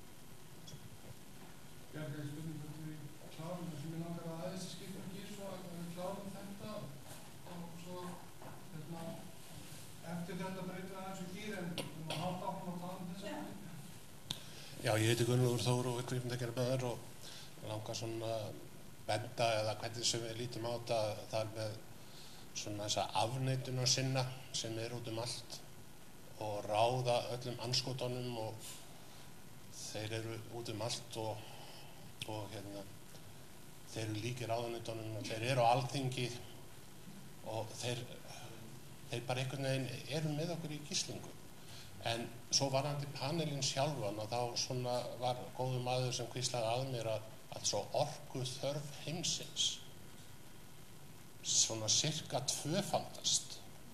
Já, það spurningu til klárum sem ég langar að aðeins skipta ekki svo að við klárum þetta og svo eftir þetta breytir aðeins og gýr en halda áfram að tala þess Já, ég heiti Gunnlaugur Þór og kvikmyndagerðarmaður og langar svona benda eða hvernig sem við lítum á þetta þar með svona þessa afneituna sinna sem út allt og ráða öllum andskotunum og þeir eru út allt og þeir eru líkir ráðuneytunum og þeir eru á Alþingi og þeir bara einhvern veginn eru með okkur í gíslingu. En svo varðandi panelinn sjálfan og þá svona var góður maður sem hvíslaði að mér að svo orkuþörf heimsins svona cirka tvöfaldast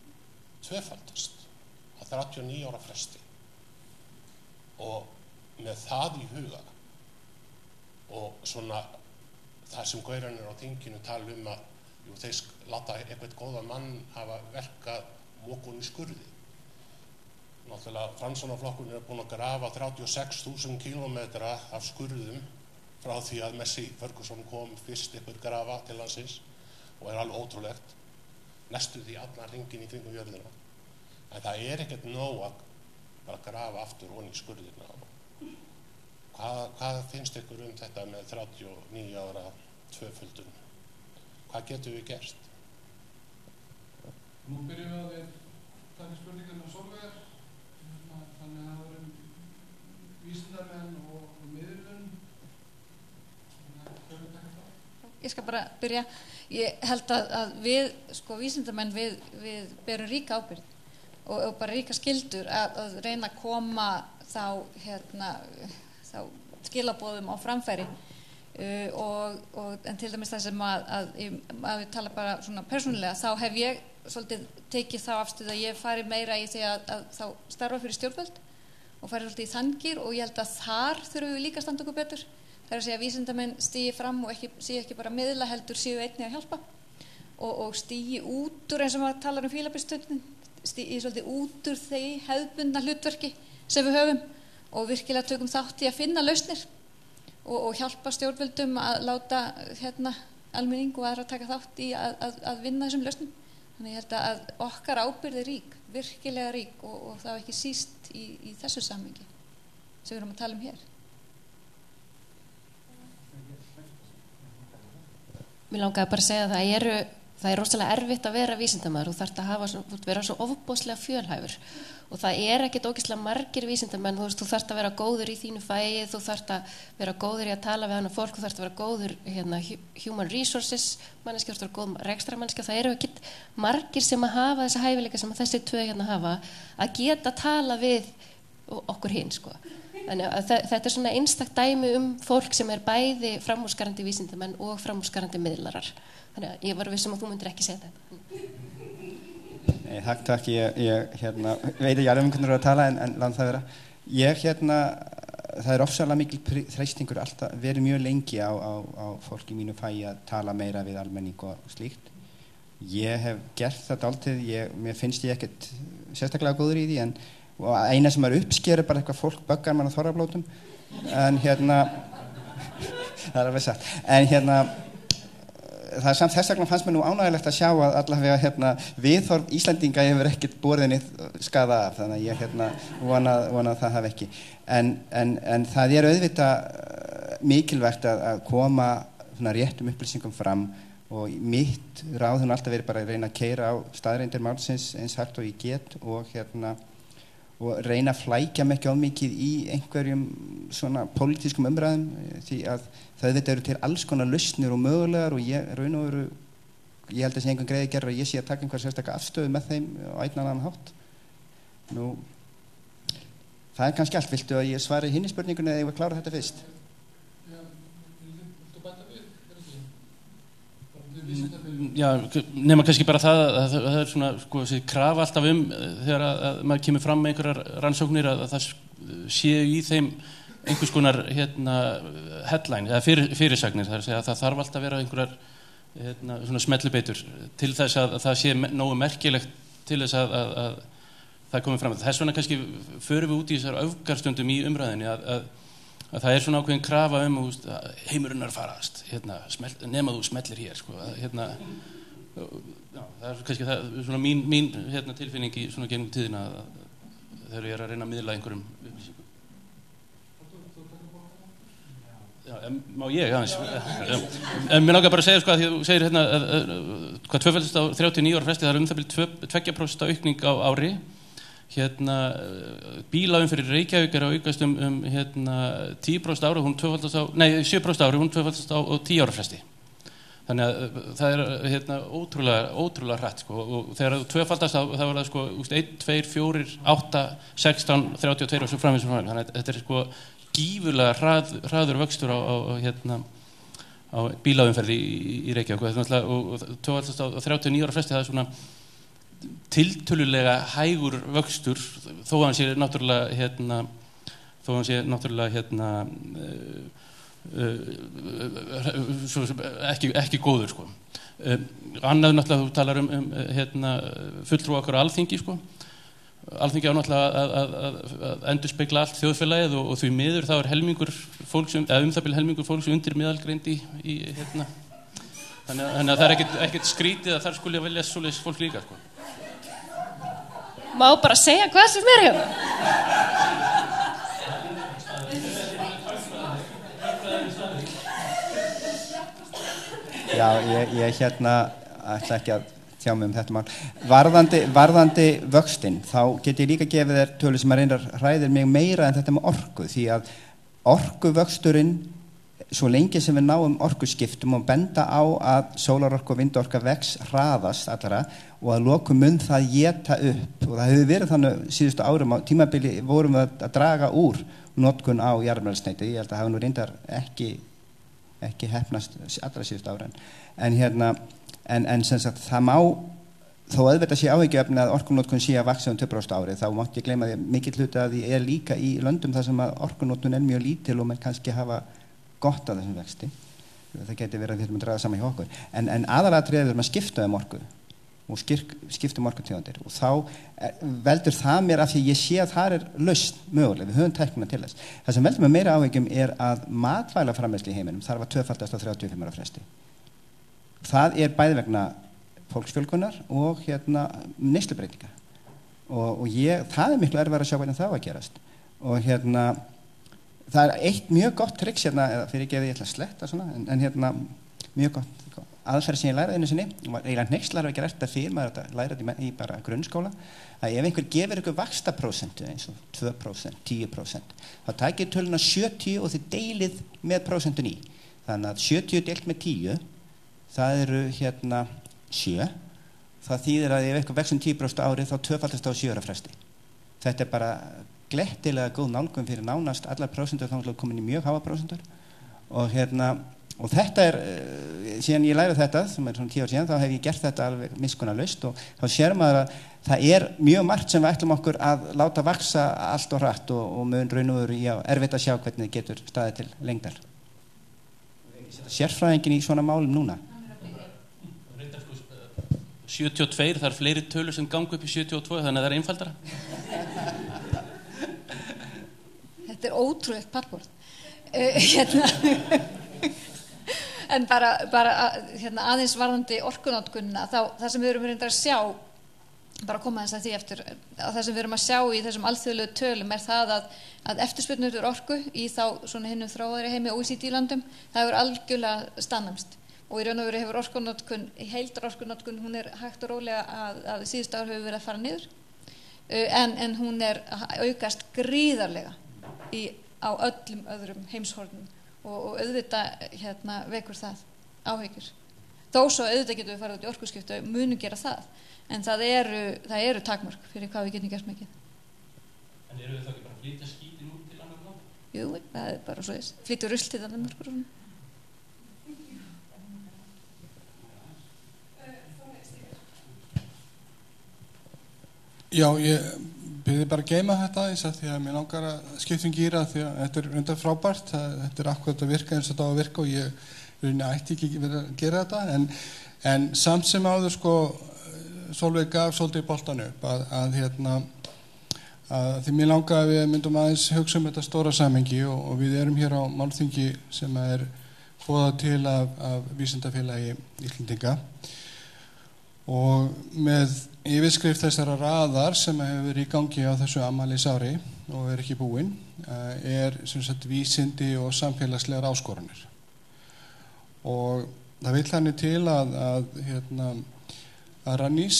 á 39 ára fresti og með það í huga og svona það sem gaurarnir á þinginu tala að þeir láta eitthvað góðan mann hafa verkað mokun í skurði. Náttúrulega Framsóknarflokkurinn búinn að grafa 36.000 kílómetra af skurðum frá því að Messi Ferguson kom fyrst ykkur grafa til landsins og alveg ótrúlegt, næstu því allan hringinn í kringum jörðina. En það ekkert nóg að bara grafa aftur ofan í skurðina. Hvað finnst ykkur þetta með 39 ára tvöföldun? Hvað getum við gert? Nú byrjum við að við taka spurningarna Sólveigar. Þannig að það voru vísindamenn og miðlun. Ég skal bara byrja. Ég held að við, vísindamenn, við berum ríka ábyrgð og bara ríka skyldur að reyna að koma þá skilaboðum á framfæri en til dæmis það sem að við tala bara svona persónulega, þá hef ég svolítið tekið þá afstöðu að ég fari meira í því að þá starfa fyrir stjórnvöld og fari svolítið í þanngir og ég held að þar þurfum við líka að standa okkur betur. Það að segja að vísindamenn stígi fram og séu ekki bara miðla heldur séu einnig að hjálpa og stígi út úr eins og maður talar fílabeinsstundin, stígi svolítið út úr þeir hefðbundna hlutverki sem við höfum og virkilega tökum þátt í að finna lausnir og hjálpa stjórnvöldum að láta almenning og aðra taka þátt í að vinna þessum lausnum. Þannig ég held að okkar ábyrgð rík, virkilega rík og það ekki síst í þessu samhengi sem við erum að tala hér. Mér langaði bara að segja að það rosalega erfitt að vera vísindamaður og þarf að vera svo ofboðslega fjölhæfur og það ekkert ógeðslega margir vísindamenn, þú þarf að vera góður í þínu fagi, þú þarf að vera góður í að tala við annað fólk, þú þarf að vera góður human resources manneskja, þú þarf að vera góð rekstramanneskja, það ekkert margir sem að hafa þessa hæfileika sem að þessi tvö hafa að geta tala við okkur hinn Þannig að þetta svona einstakt dæmi fólk sem bæði framúrskarandi vísindamenn og framúrskarandi miðlarar. Þannig að ég var viss að þú myndir ekki segja þetta. Nei, takk, ég veit ekki alveg hvernig þú að tala en land það vera. Það ofsalega mikil þreistingur alltaf verið mjög lengi á fólk í mínu fagi að tala meira við almenning og slíkt. Ég hef gert þetta alltaf, mér finnst ég ekkert sérstaklega góður í því og eina sem uppsker bara eitthvað fólk böggar mann á þorrablótum en það alveg satt en það samt þess vegna fannst mér nú ánægilegt að sjá að allavega viðhorf Íslendinga hefur ekkert borðinni skaða af þannig að ég vona að það hafi ekki en það auðvitað mikilvægt að koma réttum upplýsingum fram og mitt ráð hefur alltaf verið bara að reyna að keyra á staðreyndir málsins eins hægt og ég get og reyna að flækja mig ekki of mikið í einhverjum svona pólitískum umræðum því að það eru til alls konar lausnir og mögulegar og ég held að sé einhvern greiði gerður að ég sé að taka einhver sérstaka afstöðu með þeim á einn annan hátt. Nú, það kannski allt. Viltu að ég svari hinni spurningunni eða ég var klára þetta fyrst? Já, nema kannski bara það að það svona þessi krafa alltaf þegar að maður kemur fram með einhverjar rannsóknir að það séu í þeim einhvers konar headline eða fyrirsagnir, það að segja að það þarf alltaf að vera einhverjar svona smellibeitur til þess að það sé nógu merkilegt til þess að það komi fram. Þess vegna kannski förum við út í þessar öfgarstundum í umræðinni að það svona ákveðin krafa heimurinn að farast nema þú smellir hér það kannski svona mín tilfinning í svona gegnum tíðina þegar ég að reyna að miðla einhverjum upplýsingum. Já, má ég aðeins? Mér langar bara að segja, sko, að því þú segir hérna hvað tvöfaldast á 39 ára fresti, það það bil 2% aukning á ári. Hérna, bílaumferð í Reykjavík er að aukast hérna 10% ári, hún tvöfaldast á, nei 7% ári, hún tvöfaldast á 10 ára fresti. Þannig að það er hérna ótrúlega hratt, sko, og þegar þú tvöfaldast þá var það, sko, 1, 2, 4, 8, 16, 32 og svo framvegis. Þannig að þetta er, sko, gífurlega hraður vöxtur á hérna á bílaumferð í Reykjavík, og tvöfaldast á 39 ára fresti, það er svona tiltölulega hægur vöxtur, þó að hann sé náttúrulega hérna ekki góður, sko. Annað náttúrulega, þú talar hérna fulltrúa okkar á Alþingi, sko. Alþingi á náttúrulega að endurspegla allt þjóðfélagið, og því miður þá er helmingur fólks, eða það bil helmingur fólks undir miðalgreind í hérna. Þannig að það er ekkert skrítið að þar skuli að velja svoleiðis fólk líka, sko. Má bara segja hvað sem er hérna. Já, ég hérna ætla ekki að tjá mig þetta mál. Varðandi vöxtinn, þá get ég líka gefið þér tölu sem að reyndar hræðir mig meira en þetta með orku, því að orkuvöxturinn, svo lengi sem við náum orkuskiptum og benda á að sólarorka og vindorka vex hraðast allra og að lokum mun það éta upp, og það hefur verið þannig síðustu árum á tímabili vorum við að draga úr notkun á jarðefnaeldsneyti. Ég held að hafa nú reyndar ekki heppnast allra síðustu árin, en sem sagt það má, þó auðvitað sé áhyggjuefni að orkunotkun sé að vaxa 2% ári, þá mátti ég gleyma því að mikill hluti að því er líka í löndum þar sem að orkunotkun er mjög lítil og menn kannski hafa gott af þessum vexti. Það geti verið að við þurfum að draga saman hjá okkur, en aðalatriðið við að skipta orku og skiptum orkutegundir, og þá veldur það mér af því ég sé að það er lausn möguleg, við höfum tæknina til þess. Það sem veldur mér meira áhyggjum er að matvælaframleiðsla í heiminum þarf að tvöfaldast á 35 ára fresti. Það er bæði vegna fólksfjölgunar og neyslubreytinga, og það er miklu erfiðara að sjá hvernig það var að gerast, og það er eitt mjög gott triks eða fyrirgefið, ég ætla að sletta svona, en mjög gott aðferð sem ég læraði einu sinni, var eiginlega hneykslar að gera þetta fyrir maður að læra þetta í bara grunnskóla, að ef einhver gefur ykkur vaxtaprósentu eins og 2%, 10%, þá takið töluna 70 og þið deilið með prósentun í. Þannig að 70 deilt með 10, það eru 7. Það þýðir að ef eitthvað vex 10% árið þá tvöfaldast á 7 ára fresti. Þetta er bara glettilega góð nálgun fyrir nánast allar prósentur, þá er komin í mjög háa prósentur, og þetta er, síðan ég lærði þetta, sem er svona 10 ár síðan, þá hef ég gert þetta alveg miskunnarlaust, og þá sér maður að það er mjög margt sem við ætlum okkur að láta vaksa allt og hratt, og mun raun og veru erfitt að sjá hvernig það getur staðið til lengdar. Sérfræðingin í svona málum núna? 72, það er fleiri tölur sem ganga upp í 72, þannig að það er einfaldara. Þetta er ótrúlegt pallborð. En bara aðeins varðandi orkunotkunina, það sem við erum reyndar að sjá, bara koma þess að því eftir, að það sem við erum að sjá í þessum alþjóðlegu tölum er það að eftirspurn eftir orku í þá svona hinnum þróaðri heimi OECD-landum, það hefur algjörlega staðnæmst, og í raun og veru hefur orkunotkun, heildar orkunotkun, hún er hægt og rólega að síðustu ár hefur verið að fara niður, en hún er aukast gríðarlega á öllum öðrum heimshornum, og auðvitað vekur það áhyggjur. Þó svo auðvitað getum við farið út í orkuskipti og munum gera það, en það eru takmörk fyrir hvað við getum gert mikið. En eru við þá ekki bara að flytja skítin út til annar land? Jú, það er bara svo þess. Flytja rusl til annar mörgur og svona. Já, ég byrði bara að geyma þetta aðeins að því að mér langar að skipta gíra því að þetta er undar frábært, þetta er akkurat að virka eins og þetta á að virka, og ég ætti ekki verið að gera þetta, en samt sem áður sko Sólveig gaf svolítið boltan upp að því mér langar að við myndum aðeins hugsa þetta stóra samhengi, og við erum hér á málþingi sem er boðað til af Vísindafélagi Íslendinga, og með yfirskrift þessara raðar sem hefur verið í gangi á þessu afmælisári og ekki búin sem sagt vísindi og samfélagslegar áskoranir. Og það vill þannig til að Rannís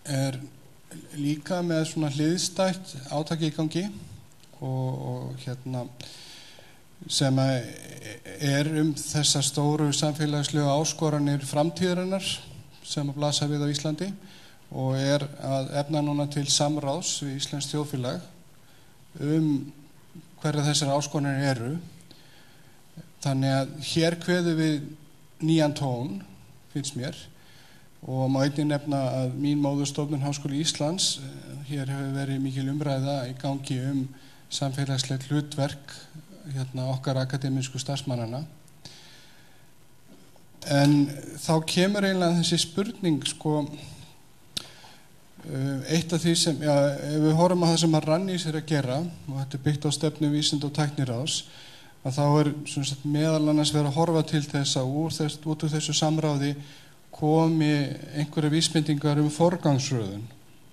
líka með svona hliðstætt átaki í gangi og sem þessar stóru samfélagslegu áskoranir framtíðarinnar sem að blasa við á Íslandi og að efna núna til samráðs við Íslands þjóðfélag hverja þessar áskoranir eru. Þannig að hér kveðum við nýjan tón, finnst mér, og má einnig nefna að mín móðurstofnun Háskóli Íslands, hér hefur verið mikil umræða í gangi samfélagslegt hlutverk okkar akademísku starfsmannana. En þá kemur eiginlega þessi spurning, eitt af því sem, ef við horfum á það sem að Rannís að gera, og þetta byggt á stefnu Vísinda- og tækniráðs, að þá meðal annars verið að horfa til þess að út úr þessu samráði komi einhverja vísbendingar forgangsröðun,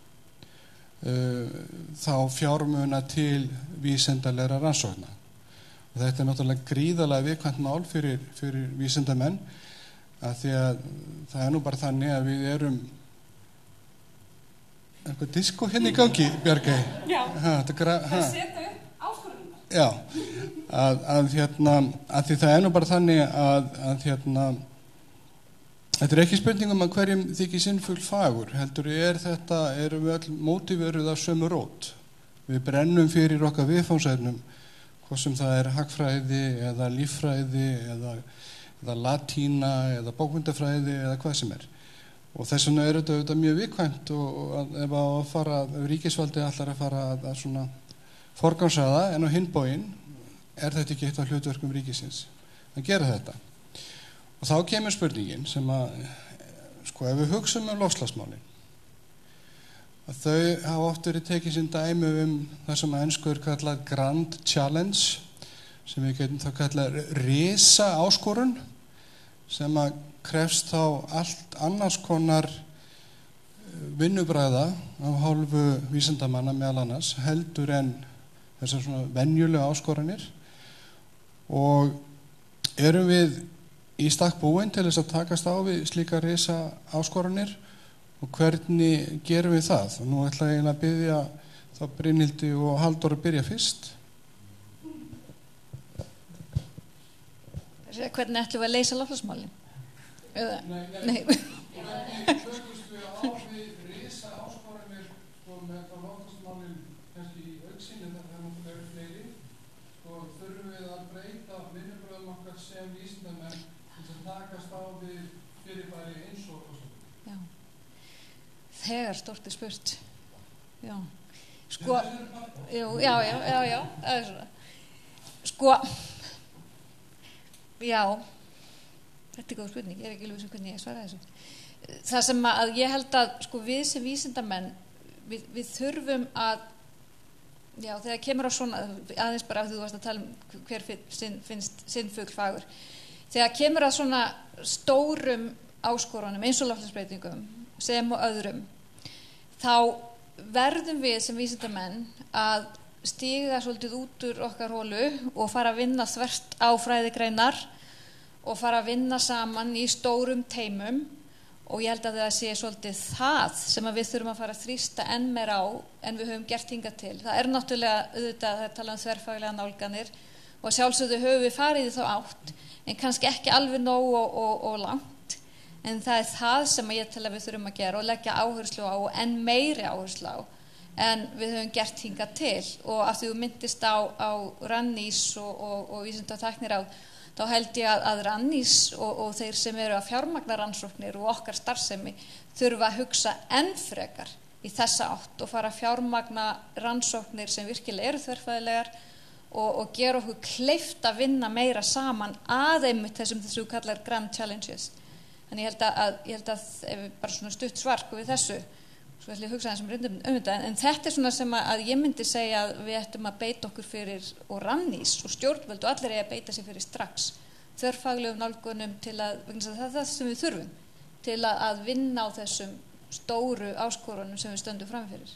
þá fjármuna til vísindalegra rannsókna. Og þetta náttúrulega gríðarlega viðkvæmt mál fyrir vísindamenn, að því að það nú bara þannig að við eitthvað disko hérna í gangi, Bjargey. Já, það setja upp áskorunar. Já, að því það nú bara þannig að þetta ekki spurning að hverjum þykir sinnfugl fagur, heldur erum við öll mótiveruð af sömu rót. Við brennum fyrir okkar viðfangsefnum, hvort sem það hagfræði eða líffræði eða latína eða bókmyndafræði eða hvað sem og þess vegna þetta mjög viðkvæmt og ef ríkisvaldi ætlar að fara að svona forgangsraða, en á hinn bóginn þetta ekki eitt af hlutverkum ríkisins að gera þetta. Og þá kemur spurningin sem ef við hugsum loftslagsmálin, að þau hafa oft verið tekið sín dæmi það sem á ensku kallað Grand Challenge, sem við getum þá kallað risa áskorun, sem krefst þá allt annars konar vinnubræða af hálfu vísindamanna meðal annars, heldur en þessar svona venjulega áskoranir. Og erum við í stakk búin til þess að takast á við slíka risa áskoranir og hvernig gerum við það? Og nú ætla ég að biðja þá Brynhildi og Halldór að byrja fyrst. Hvernig ætlum við að leysa loftslagsmálin? Nei. Hvernig tökumst við á við risa áskoranir með loftslagsmálin kannski í augsýni, þetta náttúrulega eru fleiri, þurfum við að breyta vinnubröðum okkar sem vísindamenn til að takast á við fyrirbæri eins og Já. Þegar stórt spurt. Já. Já, þetta góð spurning, ég ekki lúsum hvernig ég svara þessu. Það sem að ég held að við sem vísindamenn, við þurfum að, þegar kemur á svona, aðeins bara af því þú varst að tala hver finnst sinn fugl fagur, þegar kemur að svona stórum áskorunum eins og loftslagsbreytingum sem og öðrum, þá verðum við sem vísindamenn að stíga svolítið út úr okkar hólu og fara að vinna þvert á fræðigreinar og fara að vinna saman í stórum teymum, og ég held að það sé svolítið það sem við þurfum að fara að þrýsta enn meir á en við höfum gert hingað til. Það náttúrulega auðvitað, það tala þverfaglega nálganir og sjálfsögðu höfum við farið í þá átt, en kannski ekki alveg nóg og langt, en það það sem ég tel að við þurfum að gera og leggja áherslu á og enn meiri áherslu á en við höfum gert hingað til. Og að þú myndist á Rannís og Vísinda- og tækniráð, þá held ég að Rannís og þeir sem eru að fjármagna rannsóknir og okkar starfsemi þurfa að hugsa enn frekar í þessa átt og fara að fjármagna rannsóknir sem virkilega eru þverfræðilegar og gera okkur kleift að vinna meira saman að einmitt þessum þú kallar Grand Challenges. Þannig ég held að ef við bara svona stutt svar við þessu, svo ætlum ég að hugsa þessum reyndum þetta, en þetta svona sem að ég myndi segja að við ættum að beita okkur fyrir, og Rannís og stjórnvöld og allir að beita sig fyrir strax, þörfaglegum nálgunum til að, það er það sem við þurfum til að vinna á þessum stóru áskorunum sem við stöndum framfyrir?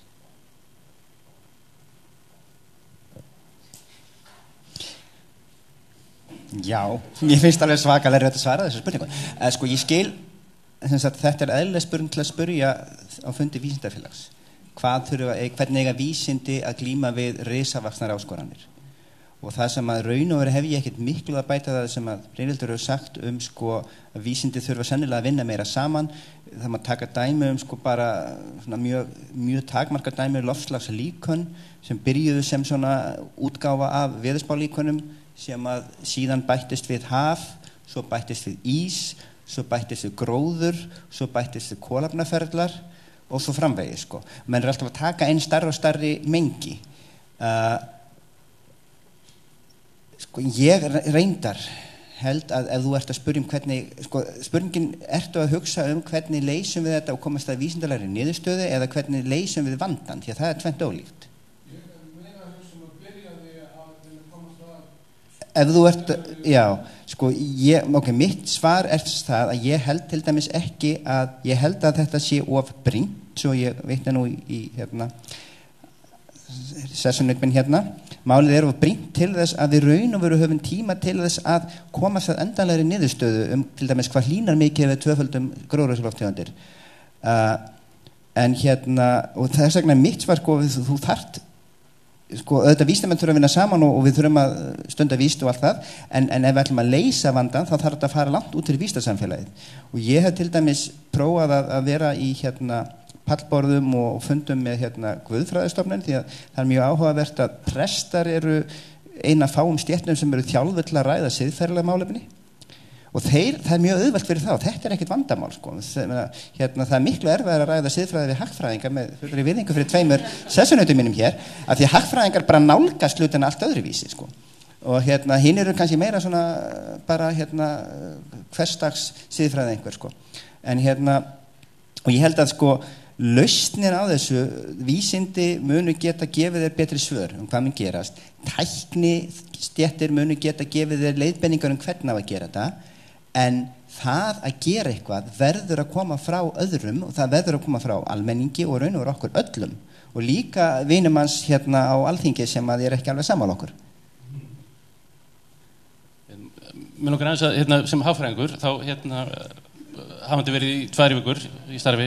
Já, mér finnst alveg svakalega rétt að svara þessu spurningu. Sko ég skil, þetta eðlileg spurning til að spyrja á fundi vísindafélags. Hvernig eiga vísindi að glíma við risavaxnar áskoranir? Og það sem að raun og veru hef ég ekkert miklu að bæta það sem að Brynhildur hefur sagt sko að vísindi þurfa sennilega að vinna meira saman. Það maður taka dæmi sko bara mjög takmarka dæmi loftslagslíkön sem byrjuðu sem svona útgáfa af veðurspálíkönum sem að síðan bættist við haf, svo bættist við ís, svo bættist við gróður, svo bættist við kolefnaferðlar og svo framvegis sko. Menn alltaf að taka einn stærri og stærri mengi. Sko ég reyndar held að ef þú ert að spyrja hvernig, sko spurningin ertu að hugsa hvernig leysum við þetta og komast að vísindalegri niðurstöðu eða hvernig leysum við vandan, því að það tvennt ólíkt. Ef þú ert, já, sko, mitt svar er það að ég held til dæmis ekki ég held að þetta sé of brýnt, svo ég vitna nú í sessunutminn málið of brýnt til þess að við raun og veru höfum tíma til þess að komast að endanlegri niðurstöðu til dæmis hvað hlýnar mikið við tvöföldum gróðurhúsalofttegundir. En og þess vegna mitt svar, sko, þú þarft sko auðvitað vísindamenn þurfa að vinna saman og við þurfum að stunda víst og allt það en ef við ætlum að leysa vandan þá þarf þetta að fara langt út fyrir vísindasamfélagið og ég hef til dæmis prófað að vera í pallborðum og fundum með guðfræðistofnun því að það er mjög áhugavert að prestar eru eina fáum stéttum sem eru þjálfuð til að ræða siðferðileg málefni og það er mjög auðvelt fyrir þá, þetta er ekkert vandamál sko. Það er miklu erfiðar að ræða siðfræði við hagfræðingar með fullri virðingu fyrir 2 sessunutum mínum hér, af því að hagfræðingar bara nálgast hlutina allt öðruvísi sko. Og hinn eru kannski meira svona bara hversdags siðfræði einhver sko. En og ég held að sko lausnin á þessu vísindi munu geta gefið þér betri svör hvað mun gerast, tækni stéttir munu geta gefið þér leiðbenningar hvernig á að gera þetta en það að gera eitthvað verður að koma frá öðrum og það verður að koma frá almenningi og raun og veru okkur öllum og líka vinum hans á Alþingi sem að ég ekki alveg sammála okkur. Mér langar aðeins að sem hagfræðingur þá hafandi verið í 2 vikur í starfi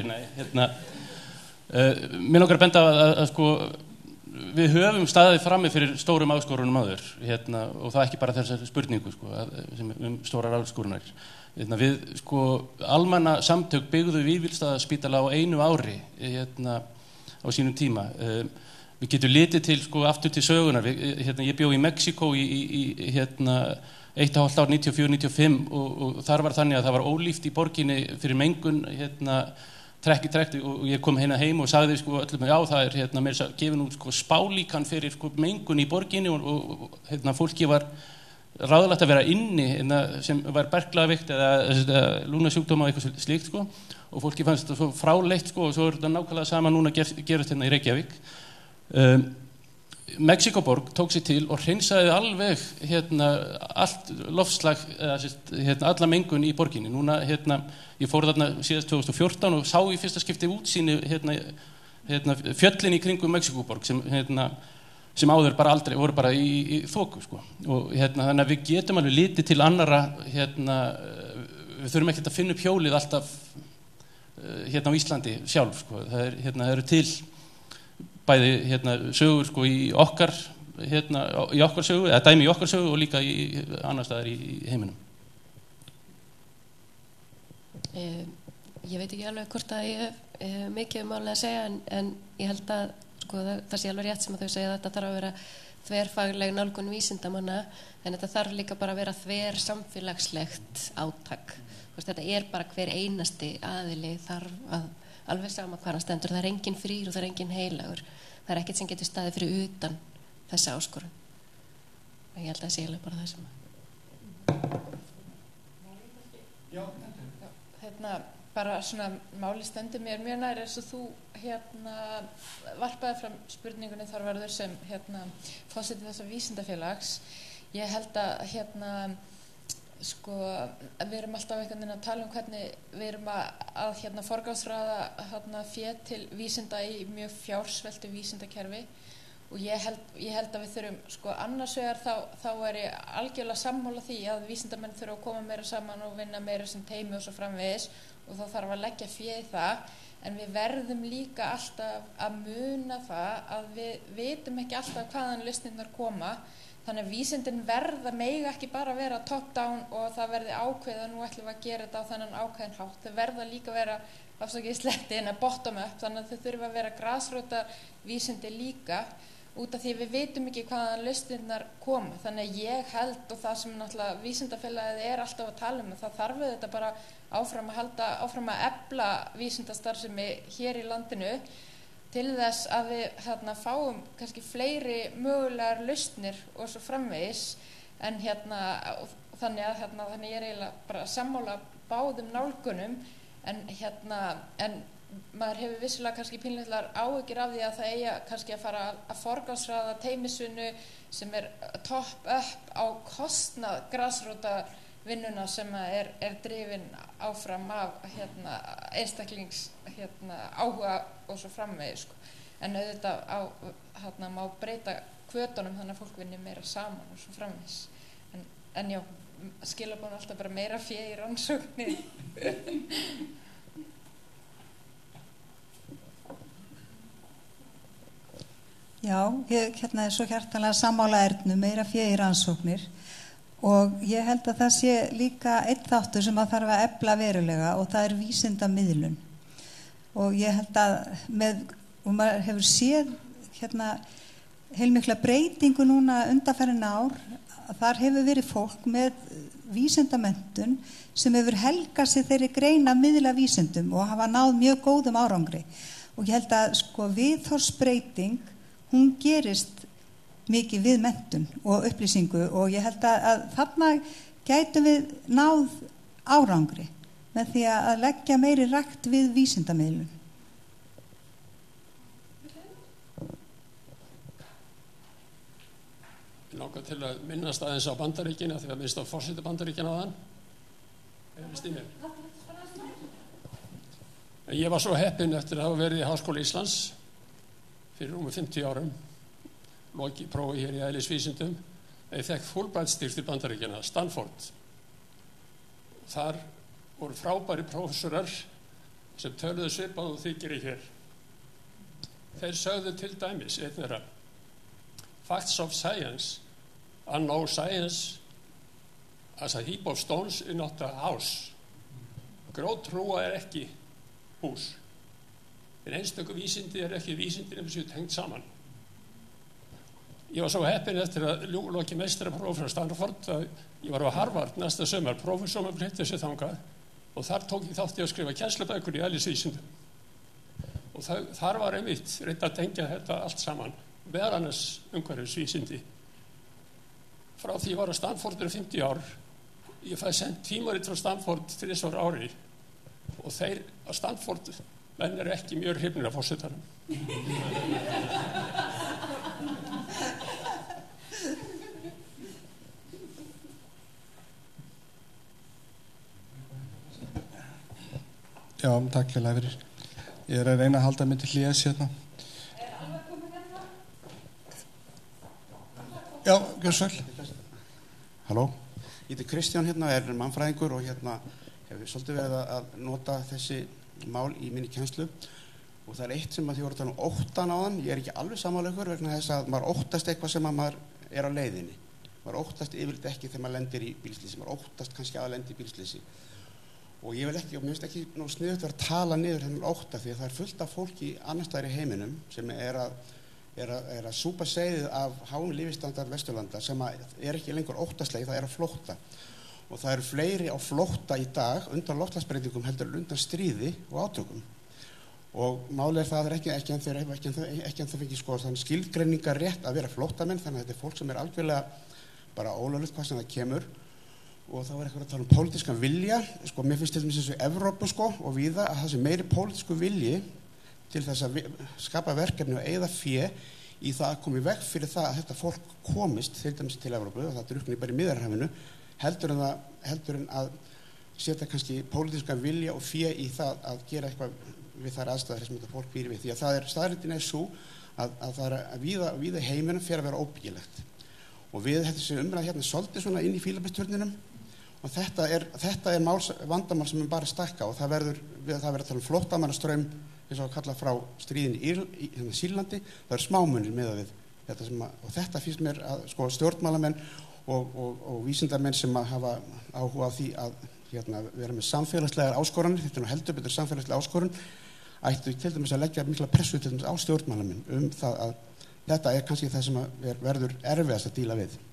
mér langar að benda að sko við höfum staðið frammi fyrir stórum áskorunum áður og það ekki bara þessar spurningu sko, sem stórar áskorunar við sko almanna samtök byggðu Vífilsstaðaspítala á 1 ári á sínum tíma við getum litið til sko aftur til sögunar ég bjó í Mexíkó í 1,5 ár 94-95 og þar var þannig að það var ólíft í borginni fyrir mengun trekk og ég kom heim og sagði sko öllum já það er meira að gefa nú sko spálíkan fyrir sko mengun í borginni og fólki var ráðlagt að vera inni sem var berklaveikt eða lungnasjúkdóma og eitthvað slíkt sko og fólki fannst þetta svo fráleitt sko og svo er þetta nákvæmlega sama núna gerast í Reykjavík. Mexíkóborg tók sig til og hreinsaði alveg allt loftslag alla mengun í borginni. Núna ég fór þarna síðast 2014 og sá í fyrsta skipti útsýni fjöllin í kringum Mexíkóborg sem áður bara aldrei voru bara í þoku sko. Og þannig að við getum alveg litið til annarra við þurfum ekkert að finna upp hjólið alltaf á Íslandi sjálf sko. Það eru til bæði sögur sko í okkar sögu eða dæmi í okkar sögu og líka í annar staðar í heiminum. Ég veit ekki alveg hvort að ég hef mikið máli að segja en ég held að sko, það sé alveg rétt sem að þau segja að þetta þarf að vera þverfagleg nálgun vísindamanna en þetta þarf líka bara að vera þversamfélagslegt átak. Þetta er bara hver einasti aðili þarf að alveg sama hvað hann stendur, það er engin frýr og það er engin heilagur, það er ekkert sem getur staðið fyrir utan þessa áskorun og ég held að það sé alveg bara það sem bara svona máli stendur mér mjög nær eins og þú varpaði fram spurningunni þar verður sem forseti þessa vísindafélags ég held að sko, við erum alltaf einhvern veginn að tala hvernig við erum að forgangsraða fé til vísinda í mjög fjársveltu vísindakerfi og ég held að við þurfum, sko, annars vegar þá er ég algjörlega sammála því að vísindamenn þurfa að koma meira saman og vinna meira sem teymi og svo framvegis og þá þarf að leggja fé í það, en við verðum líka alltaf að muna það að við vitum ekki alltaf hvaðan lausnirnar koma. Þannig að vísindin verða mega ekki bara vera top down og það verði ákveð að nú ætlum við að gera þetta á þennan ákveðin hátt. Þau verða líka að vera afsakið sletti en að bottom up, þannig að þau þurfa að vera grasróta vísindi líka út af því við vitum ekki hvaðan lausnirnar koma. Þannig að ég held og það sem náttúrulega vísindafélagið er alltaf að tala um það þarf þetta bara áfram að efla vísindastarfsemi hér í landinu til þess að við fáum kannski fleiri mögulegar lausnir og svo framvegis en þannig ég er eiginlega bara sammála báðum nálgunum en maður hefur vissulega kannski pínleitlar áhyggjur af því að það eigi kannski að fara að forgangsraða teymisvinnu sem er top up á kostnað grasróta vinnuna sem er drifin áfram af einstaklings áhuga og svo framvegis sko. En auðvitað má breyta hvötunum þannig að fólk vinni meira saman og svo framvegis en já, skilabónu alltaf bara meira fé í rannsóknir. Já, ég er svo hjartanlega sammála Ernu, meira fé í rannsóknir og ég held að það sé líka einn þáttur sem að þarf að efla verulega og það er vísindamiðlun og ég held að og maður hefur séð heilmikla breytingu núna undanfarin ár að þar hefur verið fólk með vísindamenntun sem hefur helgað sig þeirri grein að miðla vísindum og hafa náð mjög góðum árangri og ég held að sko viðhorfsbreyting hún gerist mikið við menntun og upplýsingu og ég held að þarna gætum við náð árangri með því að leggja meiri rækt við vísindamiðlun. Ég langar til að minnast aðeins á Bandaríkina þegar minnst á forseta Bandaríkina á þann. Ég var svo heppinn eftir að hafa verið í Háskóla Íslands fyrir rúmum 50 árum lokið prófi hér í eðlisvísindum ég fekk Fulbright-styrk til Bandaríkjanna, Stanford. Þar voru frábæri prófessorar sem töluðu svipað og þykir hér. Þeir sögðu til dæmis einn þeirra Facts of science are no science as a heap of stones is not a house. Gróttrúa ekki hús. En einstöku vísindi ekki vísindi nema séu tengt saman. Ég var svo heppinn eftir að loki meistarapróf frá Stanford að ég var á Harvard næsta sumar, prófessor með breytti sér þangað og þar tók ég þátt í að skrifa kennslubækur í eðlisvísindum. Og þar var einmitt reynt að tengja þetta allt saman, meðal annars umhverfisvísindi. Frá því ég var á Stanford 50 ár, ég fæði sendt tímarit frá Stanford 3 ári og þeir á Stanford menn ekki mjög hrifnir af forsetanum. Já, takk hérlega fyrir. Ég að reyna að halda mig til hlés hérna. Já, gjör svo vel. Halló, ég heiti Kristján hérna, mannfræðingur og hefur svolítið verið að nota þessi mál í minni kennslu og það eitt sem að þið voru að tala óttan á þann, ég ekki alveg sammáleikur vegna þess að maður óttast eitthvað sem að maður á leiðinni. Maður óttast yfirleitt ekki þegar maður lendir í bílslýsi, maður óttast kannski að lendi í bílslýsi. Og ég vil ekki, og mér finnst ekki nú sniðugt að tala niður þennan ótta því að það fullt af fólki annars staðar í heiminum sem er að súpa seiðið af háum lífstandard Vesturlanda sem ekki lengur óttaslegið, það að flótta. Og það eru fleiri á flótta í dag undan loftslagsbreytingum heldur undan stríði og átökum. Og málið það ekki en það fengið sko þann skilgreiningar rétt að vera flóttamenn, þannig að þetta fólk sem algjörlega bara ólöglegt hvað sem það kemur. Og þá eitthvað að tala pólitískan vilja, sko, mér finnst til dæmis eins og Evrópu sko og víða að það sé meiri pólitísku vilji til þess að skapa verkefni og eyða fé í það að koma í veg fyrir það að þetta fólk komist til dæmis til Evrópu og það drukni bara í Miðjarðarhafinu heldur en að setja kannski pólitískan vilja og fé í það að gera eitthvað við þær aðstæður sem þetta fólk býr við. Því að það staðreyndin svo að það að víða í heiminum fer að vera óbyggilegt. Og við þessi umræða hérna svolítið svona inn í Fílabeinsturninum og þetta er vandamál sem bara stækka og það verður að tala flóttamannastraum eins og að kalla frá stríðin í Sýrlandi. Það smámunir með við þetta og þetta finnst mér að sko stjórnmálamenn og vísindamenn sem að hafa áhuga á því að vera með samfélagslegar áskoranir, þetta er heldur betur samfélagslega áskorun, ættu til dæmis að leggja mikla pressu til dæmis á stjórnmálamenn það að þetta er kannski það sem verður erfiðast að díla við.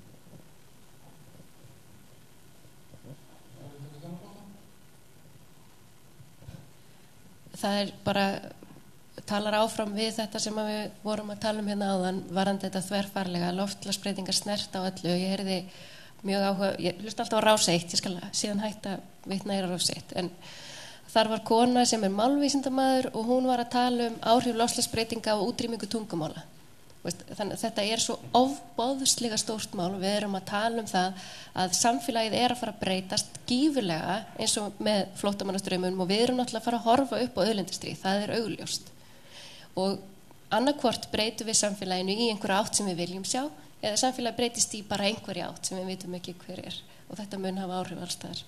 Það bara talar áfram við þetta sem við vorum að tala hérna áðan varandi þetta þverfarlega, loftslagsbreytingar snert á öllu. Ég heyrði mjög áhuga, ég hlusta alltaf á Rás 1, ég skal síðan hætta vitna í Rás 1, en þar var kona sem málvísindamaður og hún var að tala áhrif loftslagsbreytinga á útrýmingu tungumála. Þannig að þetta er svo ofboðslega stórt mál og við erum að tala það að samfélagið að fara að breytast gífurlega eins og með flóttamannastraumum og við erum náttúrulega að fara að horfa upp á auðlindastríð, það er augljóst. Og annarkvort breytum við samfélaginu í einhverja átt sem við viljum sjá eða samfélagi breytist í bara einhverja átt sem við vitum ekki hver er og þetta mun hafa áhrif alls staðar.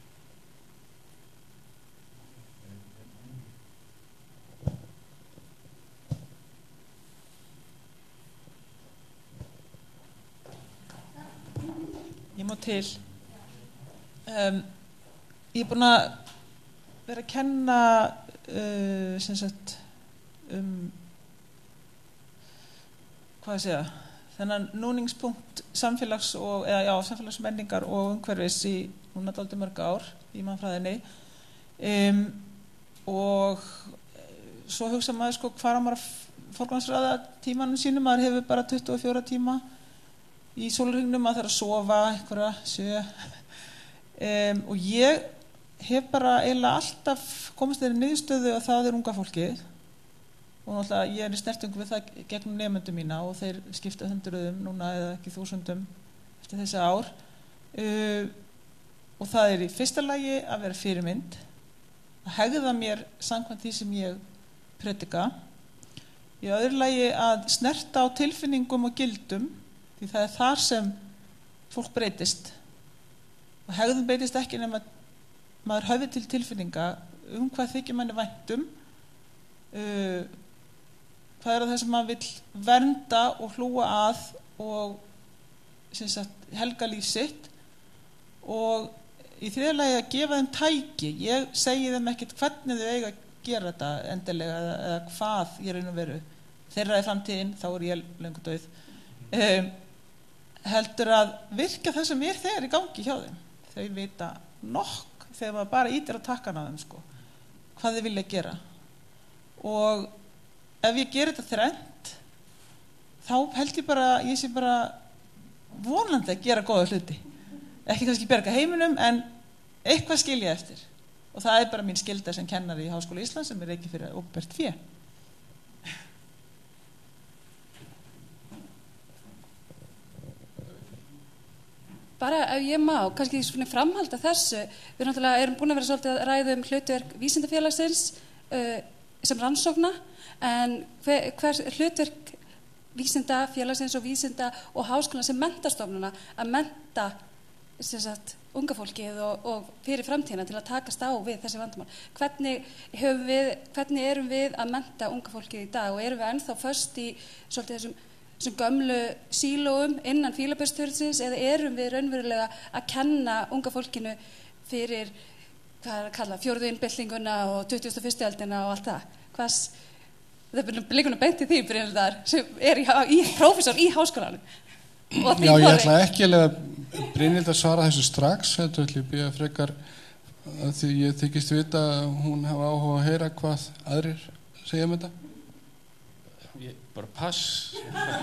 Ég má til. Ég búin að vera að kenna sem sagt hvað að segja þennan núningspunkt samfélagsmenningar og umhverfis í núna dálítið mörg ár í mannfræðinni og svo hugsa maður sko hvar á maður að forgangsraða tímanum sínum, maður hefur bara 24 tíma í sólarhringnum, maður þarf að sofa einhverja 7 og ég hef bara eiginlega alltaf komist þeirri niðurstöðu að það er unga fólkið og náttúrulega ég er í snertingu við það gegnum nemendum mína og þeir skipta hundruðum núna eða ekki þúsundum eftir þessi ár og það er í fyrsta lagi að vera fyrirmynd, að hegða mér samkvæmt því sem ég predika, í öðru lagi að snerta á tilfinningum og gildum því það er þar sem fólk breytist og hegðun breytist ekki nema maður höfði til tilfinninga hvað þykir manni væntum hvað er það sem maður vill vernda og hlúa að og sem sagt, helga líf sitt og í þriðja lagi að gefa þeim tæki. Ég segi þeim ekkert hvernig þau eiga að gera þetta endilega eða hvað ég raun og veru þeirra í framtíðin, þá er ég löngu dauð heldur að virka það sem er þegar í gangi hjá þeim. Þau vita nokk þegar maður bara ítir á takkan á þeim sko, hvað þau vilja gera og ef ég ger þetta þrennt þá held ég bara, ég sé bara vonandi að gera góða hluti, ekki kannski berga heiminum en eitthvað skil ég eftir og það er bara mín skylda sem kennari í Háskóla Íslands sem er ekki fyrir opinbert fé. Bara ef ég má, kannski svona framhalda þessu, við náttúrulega erum búin að vera svolítið að ræða hlutverk vísindafélagsins sem rannsókna, en hver hlutverk vísindafélagsins og vísinda og háskóla sem menntastofnuna að mennta unga fólkið og fyrir framtíðina til að takast á við þessi vandamál. Hvernig erum við að mennta unga fólkið í dag og erum við ennþá föst í svolítið þessum gömlu sílóum innan Fílabeinsturnsins eða erum við raunverulega að kenna unga fólkinu fyrir hvað er að kalla fjórðu innbyltinguna og 21. öldina og allt það. Það er líka beint í því Brynhildar sem er prófessor í háskólanum. Já, ég ætla ekki að Brynhildar svara þessu strax, þetta ætla ég að byrja frekar því ég þykist vita að hún hafa áhuga að heyra hvað aðrir segja um þetta. Ég bara pass.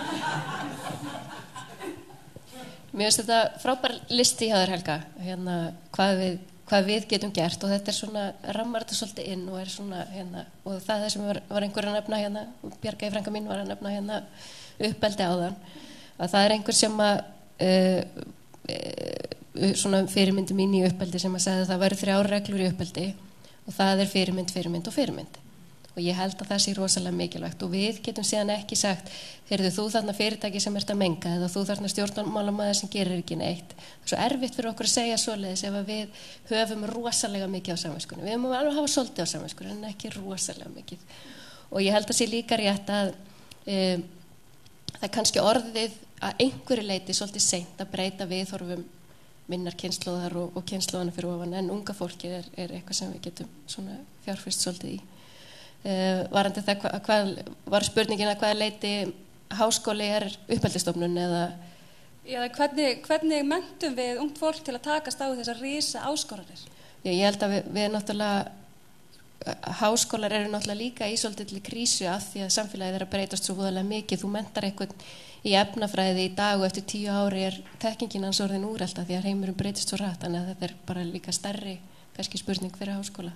Mér finnst þetta frábær listi hjá þér Helga, hvað við getum gert og þetta er svona, rammar þetta svolítið inn og er svona og það sem var einhver að nefna Bjarga í frænka mín var að nefna uppeldi áðan, að það er einhver sem að svona fyrirmyndi mín í uppeldi sem að segja að það væri 3 reglur í uppeldi og það er fyrirmynd, fyrirmynd og fyrirmynd. Og ég held að það sé rosalega mikilvægt og við getum síðan ekki sagt, heyrðu þú þarna fyrirtæki sem ert að menga eða þú þarna stjórnmálamaður sem gerir ekki neitt. Það er svo erfitt fyrir okkur að segja svoleiðis ef að við höfum rosalega mikið á samviskunni. Við höfum alveg hafa svolítið á samviskunni en ekki rosalega mikið. Og ég held að sé líka rétt að það er kannski orðið að einhverju leiti svolítið seint að breyta viðhorfum minnar kynslóðar og kynslóðana fyrir ofan en unga fólkið er eitthvað sem við getum svona fjárfest svolítið í. Varandi það hvað var spurningin að hvaða leiti háskóli er uppeldisstofnun eða hvernig menntum við ungt fólk til að takast á þessar risa áskoranir? Já, ég held að við náttúrulega háskólar eru náttúrulega líka í svolítið krísu af því að samfélagið er að breytast svo voðalega mikið. Þú mentar eitthvað í efnafræði í dag og eftir 10 ári er þekkingin hans orðin úrelta því að heimurinn breytist svo rætt þannig að þetta er bara líka stærri kannski spurning fyrir háskóla.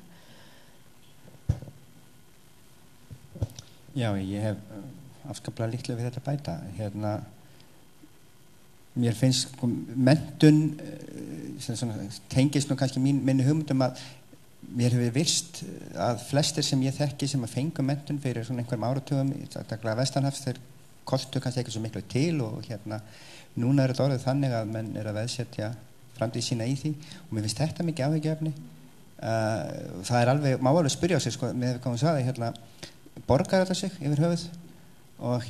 Já, ég hef afskaplega líklega við þetta bæta. Mér finnst menntun tengist nú kannski minni hugmyndum að mér hefur virst að flestir sem ég þekki sem að fengu menntun fyrir svona einhverjum áratugum, sérstaklega vestanhafs, þeir kostu kannski ekki svo miklu til og núna er þetta orðið þannig að menn er að veðsetja framtíð sína í því og mér finnst þetta mikið áhyggjuefni. Það er alveg, má alveg spyrja á sig sko, með hvað hún sagði, borgar þetta sig yfir höfuð og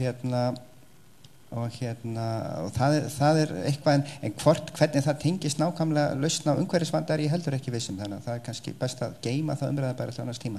það er eitthvað en hvernig það tengist nákvæmlega lausn á umhverfisvanda er ég heldur ekki vissum þannig að það er kannski best að geyma það umræða bara til annars tíma.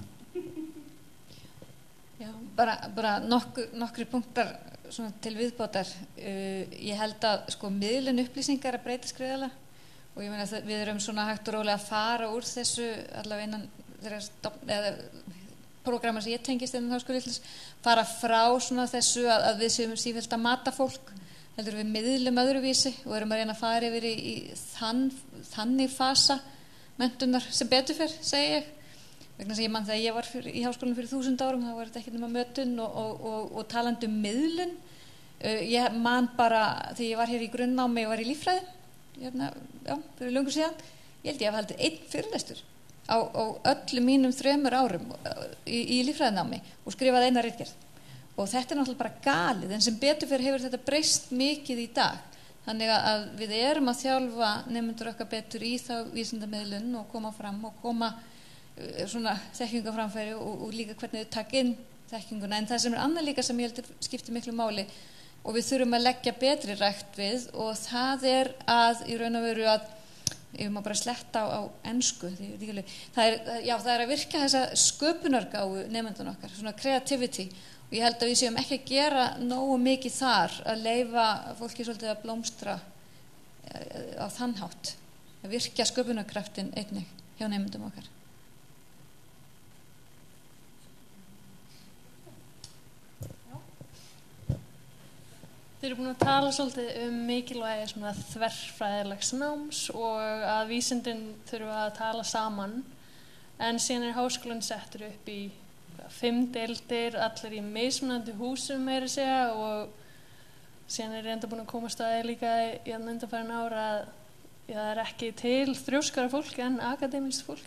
Já, bara nokkri punktar svona til viðbótar. Ég held að sko miðlun upplýsingar að breyta skriðala og ég meina að við erum svona hægt og rólega að fara úr þessu allavega innan þeirra prógrama sem ég tengist innan Háskóla Íslands fara frá svona þessu að við séum sífellt að mata fólk heldur við miðlum öðruvísi og erum að reyna að fara yfir í þannig fasa menntunar sem betur fyrr, segi ég vegna þess að ég man þegar ég var í háskólanum fyrir 1000 árum þá var þetta ekki nema mötun og talandi miðlun ég man bara þegar ég var hér í grunnnámi og var í líffræði fyrir löngu síðan ég held ég að hafa haldið 1 fyrirlestur á öllum mínum 3 árum í líffræðinámi og skrifaði eina ritgerð og þetta er náttúrulega bara galið en sem betur fyrir hefur þetta breyst mikið í dag þannig að við erum að þjálfa nemendur okkar betur í þá vísindamiðlun og koma fram og koma svona þekkingaframfæri og líka hvernig þau taka inn þekkinguna en það sem er annað líka sem ég heldur skiptir miklu máli og við þurfum að leggja betri rækt við og það er að í raun og veru að ef maður bara sletta á ensku það er að virka þessa sköpunargáfu nemendan okkar svona creativity og ég held að við séum ekki að gera nógu mikið þar að leyfa fólki svolítið að blómstra á þann hátt að virka sköpunarkraftin einnig hjá nemendum okkar. Þið eru búin að tala svolítið mikilvægi svona þverfræðilegs náms og að vísindin þurfa að tala saman en síðan er háskólinn settur upp í 5 deildir, allir í mismunandi húsum meira segja og síðan er reynda búin að koma staði líka í að undanfarin ára að það er ekki til þrjóskara fólk en akademískt fólk.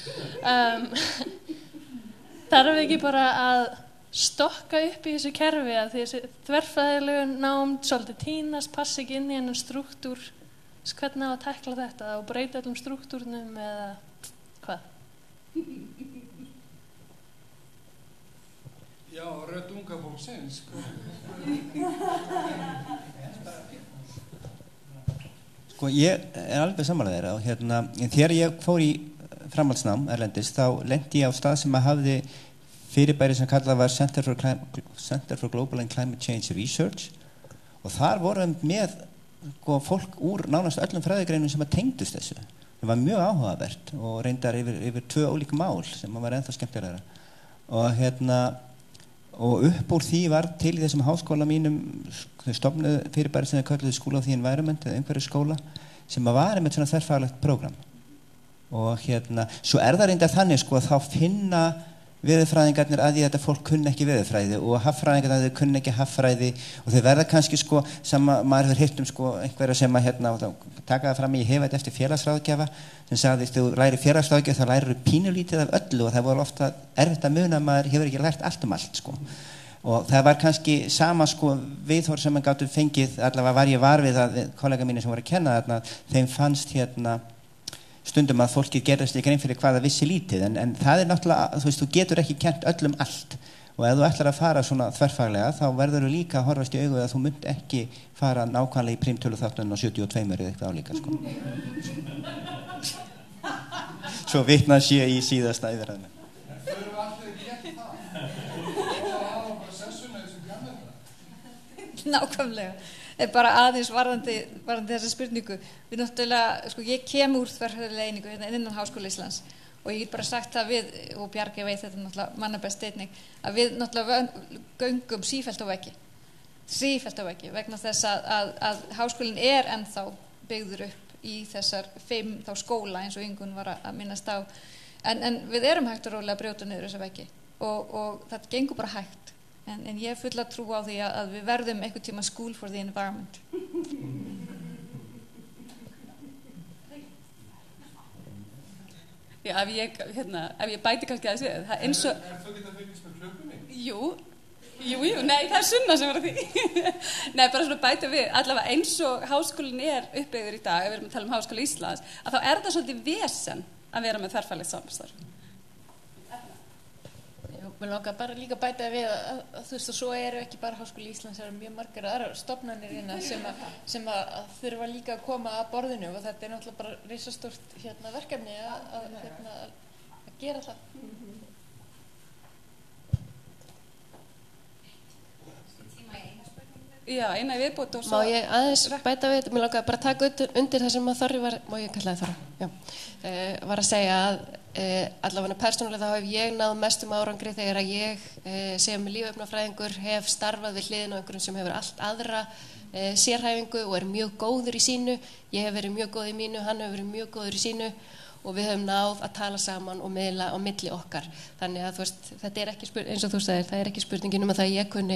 Þarf ekki bara að stokka upp í þessu kerfi að þessi þverfræðilegu nám svolítið tínast, passa ekki inn í hennan strúktúr hvernig á að tekla þetta og breyta allum strúktúrnum eða hvað? Já, rödd unga fólksins Sko ég er alveg sammála þeirra og þegar ég fór í framhaldsnám erlendis þá lendi ég á stað sem að hafði fyrirbæri sem kallað var Center for Global and Climate Change Research og þar vorum með fólk úr nánast öllum fræðigreinum sem að tengdust þessu. Það var mjög áhugavert og reyndar yfir 2 ólík mál sem var ennþá skemmtilegra og upp úr því var til í þessum háskóla mínum stofnuð fyrirbæri sem þau kalluðu School of the Environment eða umhverfisskóla sem var með svona þverfaglegt prógram og svo er það reyndar þannig sko að þá finna veðurfræðingarnir að því að þetta fólk kunni ekki veðurfræði og haffræðingarnir að þau kunni ekki haffræði og þau verða kannski sko, sem maður hefur heyrt sko, einhverja sem að taka það fram, ég hef þetta eftir félagsráðgjafa sem sagði, þegar þú lærir félagsráðgjafa þá lærir þú pínulítið af öllu og það voru ofta erfitt að muna að maður hefur ekki lært allt allt sko. Og það var kannski sama sko, viðhorf sem maður gátu fengið, allavega var ég var við að kollega mínir sem voru að kenna þarna, þeim fannst stundum að fólkið gerðast í grein fyrir hvað það vissi lítið en það náttúrulega, þú getur ekki kent öllum allt og ef þú ætlar að fara svona þverfaglega þá verður þú líka að horfast í augu að þú munt ekki fara nákvæmlega í prímtölu þáttunum á 72 eða eitthvað álíka sko. Svo vitnað sé í síðasta yfirræðinu. Nákvæmlega. Bara aðeins varðandi þessa spurningu. Við náttúrulega, sko, ég kem úr þverfræðilega einingu hérna innan Háskóla Íslands og ég get bara sagt það við, og Bjargi veit þetta náttúrulega manna best einnig, að við náttúrulega göngum sífellt á veggi vegna þess að háskólinn ennþá byggður upp í þessar 5 þá skóla eins og Ingunn var að minnast á en við erum hægt og rólega að brjóta niður þessa veggi og þetta gengur bara hægt. En ég fulla trú á því að við verðum einhvern tíma school for the environment. Já, ef ég bæti kannski að þessu, það eins og... Er þú getað fylgist með klukkunni? Jú, nei, það er Sunna sem var að því. Nei, bara svona bæta við, allavega eins og háskólinn uppbyggður í dag, ef við erum að tala um Háskóla Íslands, að þá það svolítið vesen að vera með þverfaglegt samstarf. Mér langar bara líka bæta við að þú veist og svo eru ekki bara Háskóli Íslands, það eru mjög margar aðrar stofnanir hérna sem að þurfa líka að koma að borðinu og þetta er náttúrulega bara risastórt verkefni að gera það. Já, eina í viðbót og svo... Má ég aðeins bæta við þetta, mér langar bara að taka undir það sem að Þorri var, má ég kalla það Þorra, já, var að segja að allavega persónulega þá hef ég náð mestum árangri þegar að ég sem lífefnafræðingur hef starfað við hliðina á einhverjum sem hefur allt aðra sérhæfingu og mjög góður í sínu, ég hef verið mjög góð í mínu, hann hefur verið mjög góður í sínu og við höfum náð að tala saman og miðla á milli okkar, þannig að þú veist, þetta ekki eins og þú sagðir, það ekki spurningin um að það ég kunni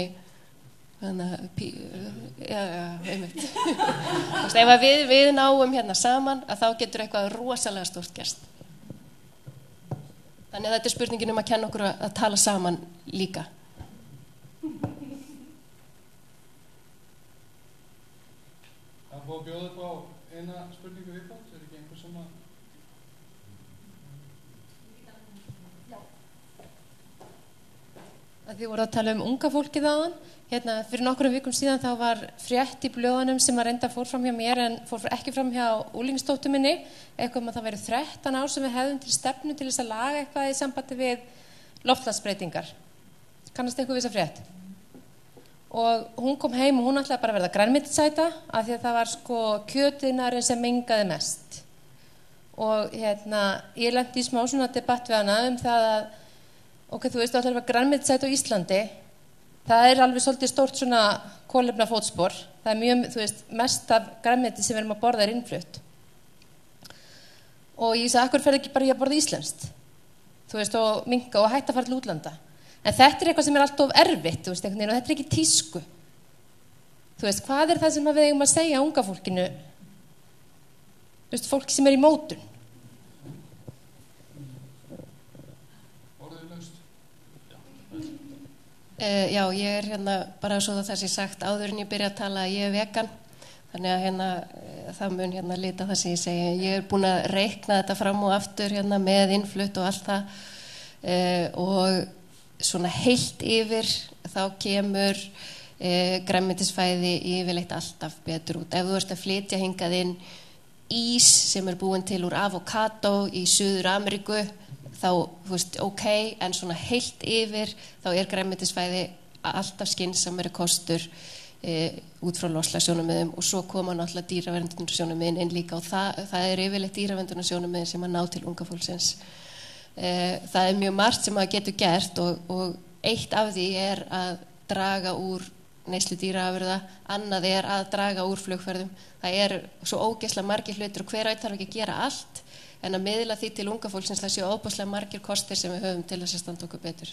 einmitt ef að við náum hérna saman að þá getur eitthvað rosalega stórt gerst. Þannig að þetta spurningin um að kenna okkur að tala saman líka. Það búið að bjóða upp á eina spurningu viðbót, ekki einhver sem að... Þið voru að tala unga fólkið áðan. Fyrir nokkrum vikum síðan þá var frétt í blöðunum sem að reynda fór fram hjá mér en fór ekki fram hjá úlingsdóttur minni, eitthvað að það væri 13 ár sem við hefðum til stefnu til þess að laga eitthvað í sambandi við loftslagsbreytingar. Kannast eitthvað við þessa frétt? Og hún kom heim og hún ætlaði bara að verða grænmetisæta af því að það var sko kjötiðnaðurinn sem mengaði mest. Og ég lenti í smá svona debatt við hana það að ok, þú veist, þú ætlar að vera grænmetisæta á Íslandi. Það alveg svolítið stórt svona kolefnafótspor. Það mjög, þú veist, mest af grænmeti sem við erum að borða innflutt. Og ég sagði, akkur fer ekki bara í að borða íslenskt? Þú veist, og minka og hætta að fara til útlanda. En þetta eitthvað sem alltof erfitt, þú veist, og þetta ekki tísku. Þú veist, hvað það sem við eigum að segja unga fólkinu? Þú veist, fólki sem í mótun. Já, ég bara svo það sé sagt áður en ég byrja að tala að ég vegan þannig að það mun lita það sem ég segi ég búin að reikna þetta fram og aftur með innflutt og allt það og svona heilt yfir þá kemur grænmetisfæði yfirleitt alltaf betur út ef þú ert að flytja hingað inn ís sem búin til úr avokado í Suður Ameríku þá, þú veist, ok, en svona heilt yfir, þá grænmetisfæði alltaf skynsamari kostur út frá loftslagssjónarmiðum og svo koma náttúrulega dýraverndunarsjónarmiðin inn líka og það yfirleitt dýraverndunarsjónarmiðin sem að ná til unga fólksins. Það mjög margt sem að getur gert og eitt af því að draga úr neyslu dýraafurða, annað að draga úr flugferðum. Það svo ógeðslega margir hlutir og hver þarf ekki að gera allt. en að miðla því til unga fólksins það séu ofboðslega margir kostir sem við höfum til þess að standa okkur betur.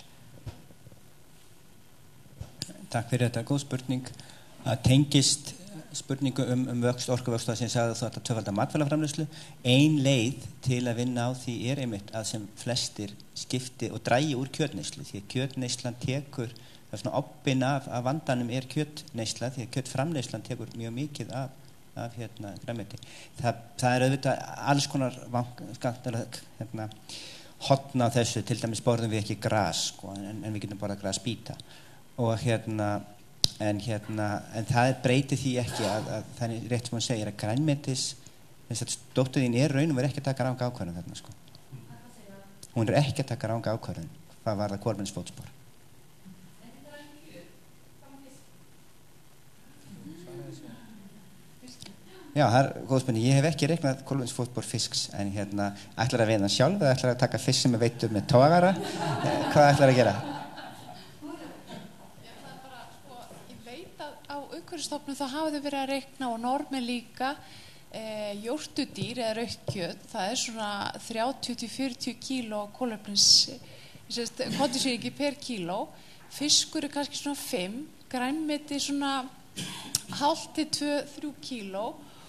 Takk fyrir þetta, góð spurning. Það tengist spurningu vöxt, orkuvöxt sem ég sagði þetta tvöfalda matvælaframleiðslu. Ein leið til að vinna á því einmitt að sem flestir skipti og drægi úr kjötneyslu, því að kjötneyslan tekur, það svona obbin af vandanum kjötneysla, því að kjötframleiðslan tekur mjög mikið af grænmeti. Það auðvitað alls konar hotna á þessu, til dæmis borðum við ekki gras, sko, en við getum borðað grasbíta. Og en það breytir því ekki að það rétt sem hún segir að grænmetis, þess að dóttir þín raun og verið ekki að taka ranga ákvörðun þarna, sko. Hún ekki að taka ranga ákvörðun hvað var það kolvetnisfótspor. Já, það góð spurning. Ég hef ekki reiknað kolvetnisfótspor fisks, en ætlar að veiða sjálf eða ætlar að taka fisk sem er veiddur með togara? Hvað ætlar að gera? Umhverfisstofnun þá hafa þau verið að reikna og normi líka jórtudýr eða rautt kjöt, það svona 30-40 kíló kolvetnisýringi per kíló, fiskur kannski svona 5, grænmeti svona 0,5-2-3 kíló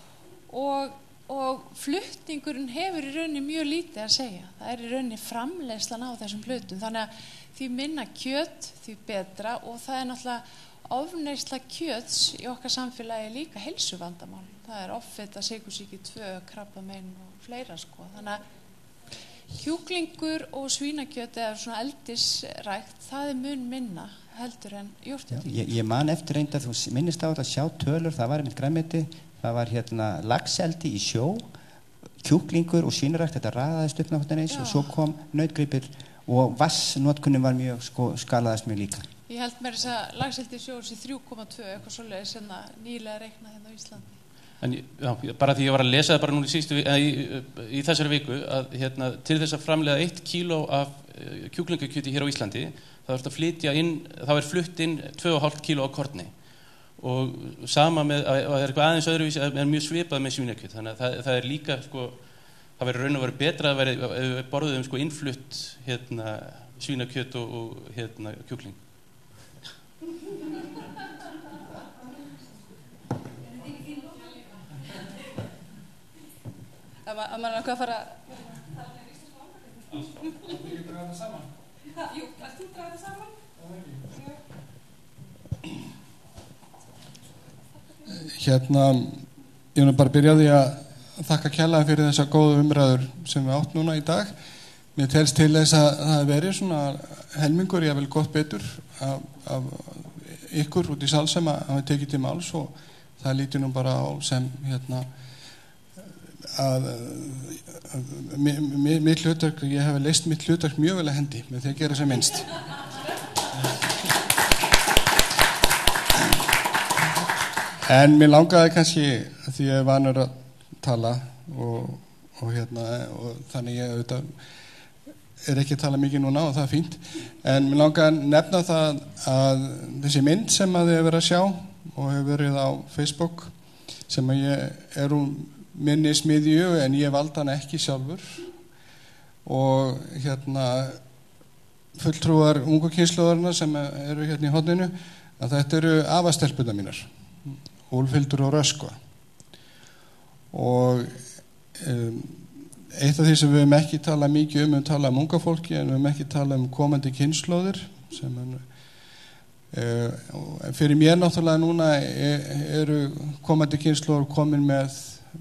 og flutningurinn hefur í rauninni mjög lítið að segja. Það í rauninni framleiðslan á þessum hlutum, þannig að því minna kjöt því betra, og það náttúrulega ofneysla kjöts í okkar samfélagi líka heilsuvandamál. Það offita, sykursýki 2, krabbamein og fleira, sko. Þannig að kjúklingur og svínakjöt eða svona eldisrækt, það mun minna heldur en jórturdýr. Ég man eftir reyndar, þú minnist á að sjá tölur, það var einmitt grænmeti, það var laxeldi í sjó, kjúklingur og svínarækt, þetta raðaðist upp náttúrulega eins og svo kom nautgripir og vassnotkunin var mjög, sko, skalaðist mjög líka. Ég held mér þess að laxeldi í sjó sé 3,2, eitthvað svoleiðis sem nýlega reiknað hérna á Íslandi. En já, bara því ég var að lesa það bara núna í þessari viku að til þess að framleiða 1 kíló af kjúklingakjöti hér á Íslandi, þá er flutt inn 2,5 kíló af korni. Og sama með, það eitthvað aðeins öðruvísi, er mjög svipað með svínakjöt. Þannig að það er líka, sko, það verður raun og verið betra að við borðum, sko, innflutt svínakjöt og kjúkling. Að maður er að fara Við draga það saman. Jú, að þú draga það saman. Ég vil bara byrja á því að þakka kærlega fyrir þessa góðu umræður sem við átt núna í dag. Mér telst til þess að það verið svona helmingur, ég vil gott betur af ykkur út í sal sem að hafa tekið til máls, og það lítur nú bara á sem að mitt hlutverk, ég hef leyst mitt hlutverk mjög vel að hendi með því að gera sem minnst. En mér langaði kannski, því ég er vanur að tala og þannig ég auðvitað er ekki að tala mikið núna og það er fínt, en mér langaði að nefna það að þessi mynd sem að þið hefur verið að sjá og hefur verið á Facebook, sem að ég er minni smiðju en ég valdi hana ekki sjálfur, og fulltrúar ungu kynslóðarinnar sem eru hérna í horninu, að þetta eru afastelpuna mínar, Úlfhildur og Röskva. Og eitt af því sem við höfum ekki talað mikið við talað unga fólki, en við höfum ekki talað komandi kynslóðir, sem fyrir mér náttúrulega núna eru komandi kynslóðir komin með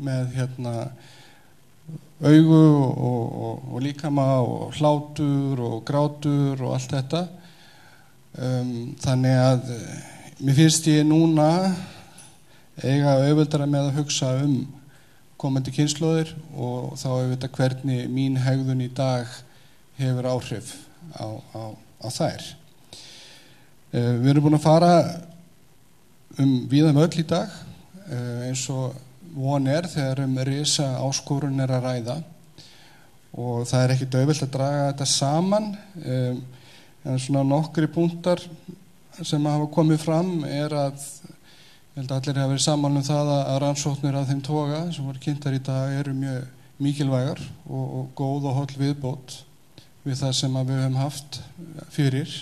augu og líkama og hlátur og grátur og allt þetta. Þannig að mér finnst ég núna eiga auðveldara með að hugsa komandi kynslóðir, og þá auðvitað hvernig mín hegðun í dag hefur áhrif á þær. Við erum búin að fara víða öll í dag, eins og von þegar risa áskorun að ræða, og það er ekkert auðvelt að draga þetta saman, en svona nokkri punktar sem hafa komið fram að ég held að allir hafa verið sammála það að rannsóknir af þeim toga sem voru kynntar í dag eru mjög mikilvægar og góð og holl viðbót við það sem við höfum haft fyrir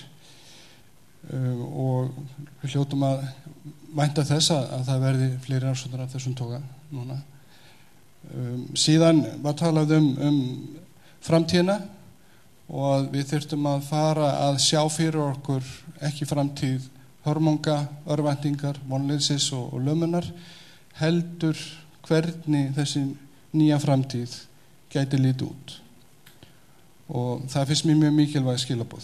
og við hljótum að vænta þess að það verði fleiri rannsóknir af þessum toga núna. Síðan var talað framtíðina og að við þurftum að fara að sjá fyrir okkur ekki framtíð hörmunga, örvæntingar, vonleysis og lömunar, heldur hvernig þessi nýja framtíð gæti lítið út. Og það finnst mér mjög mikilvæg skilaboð.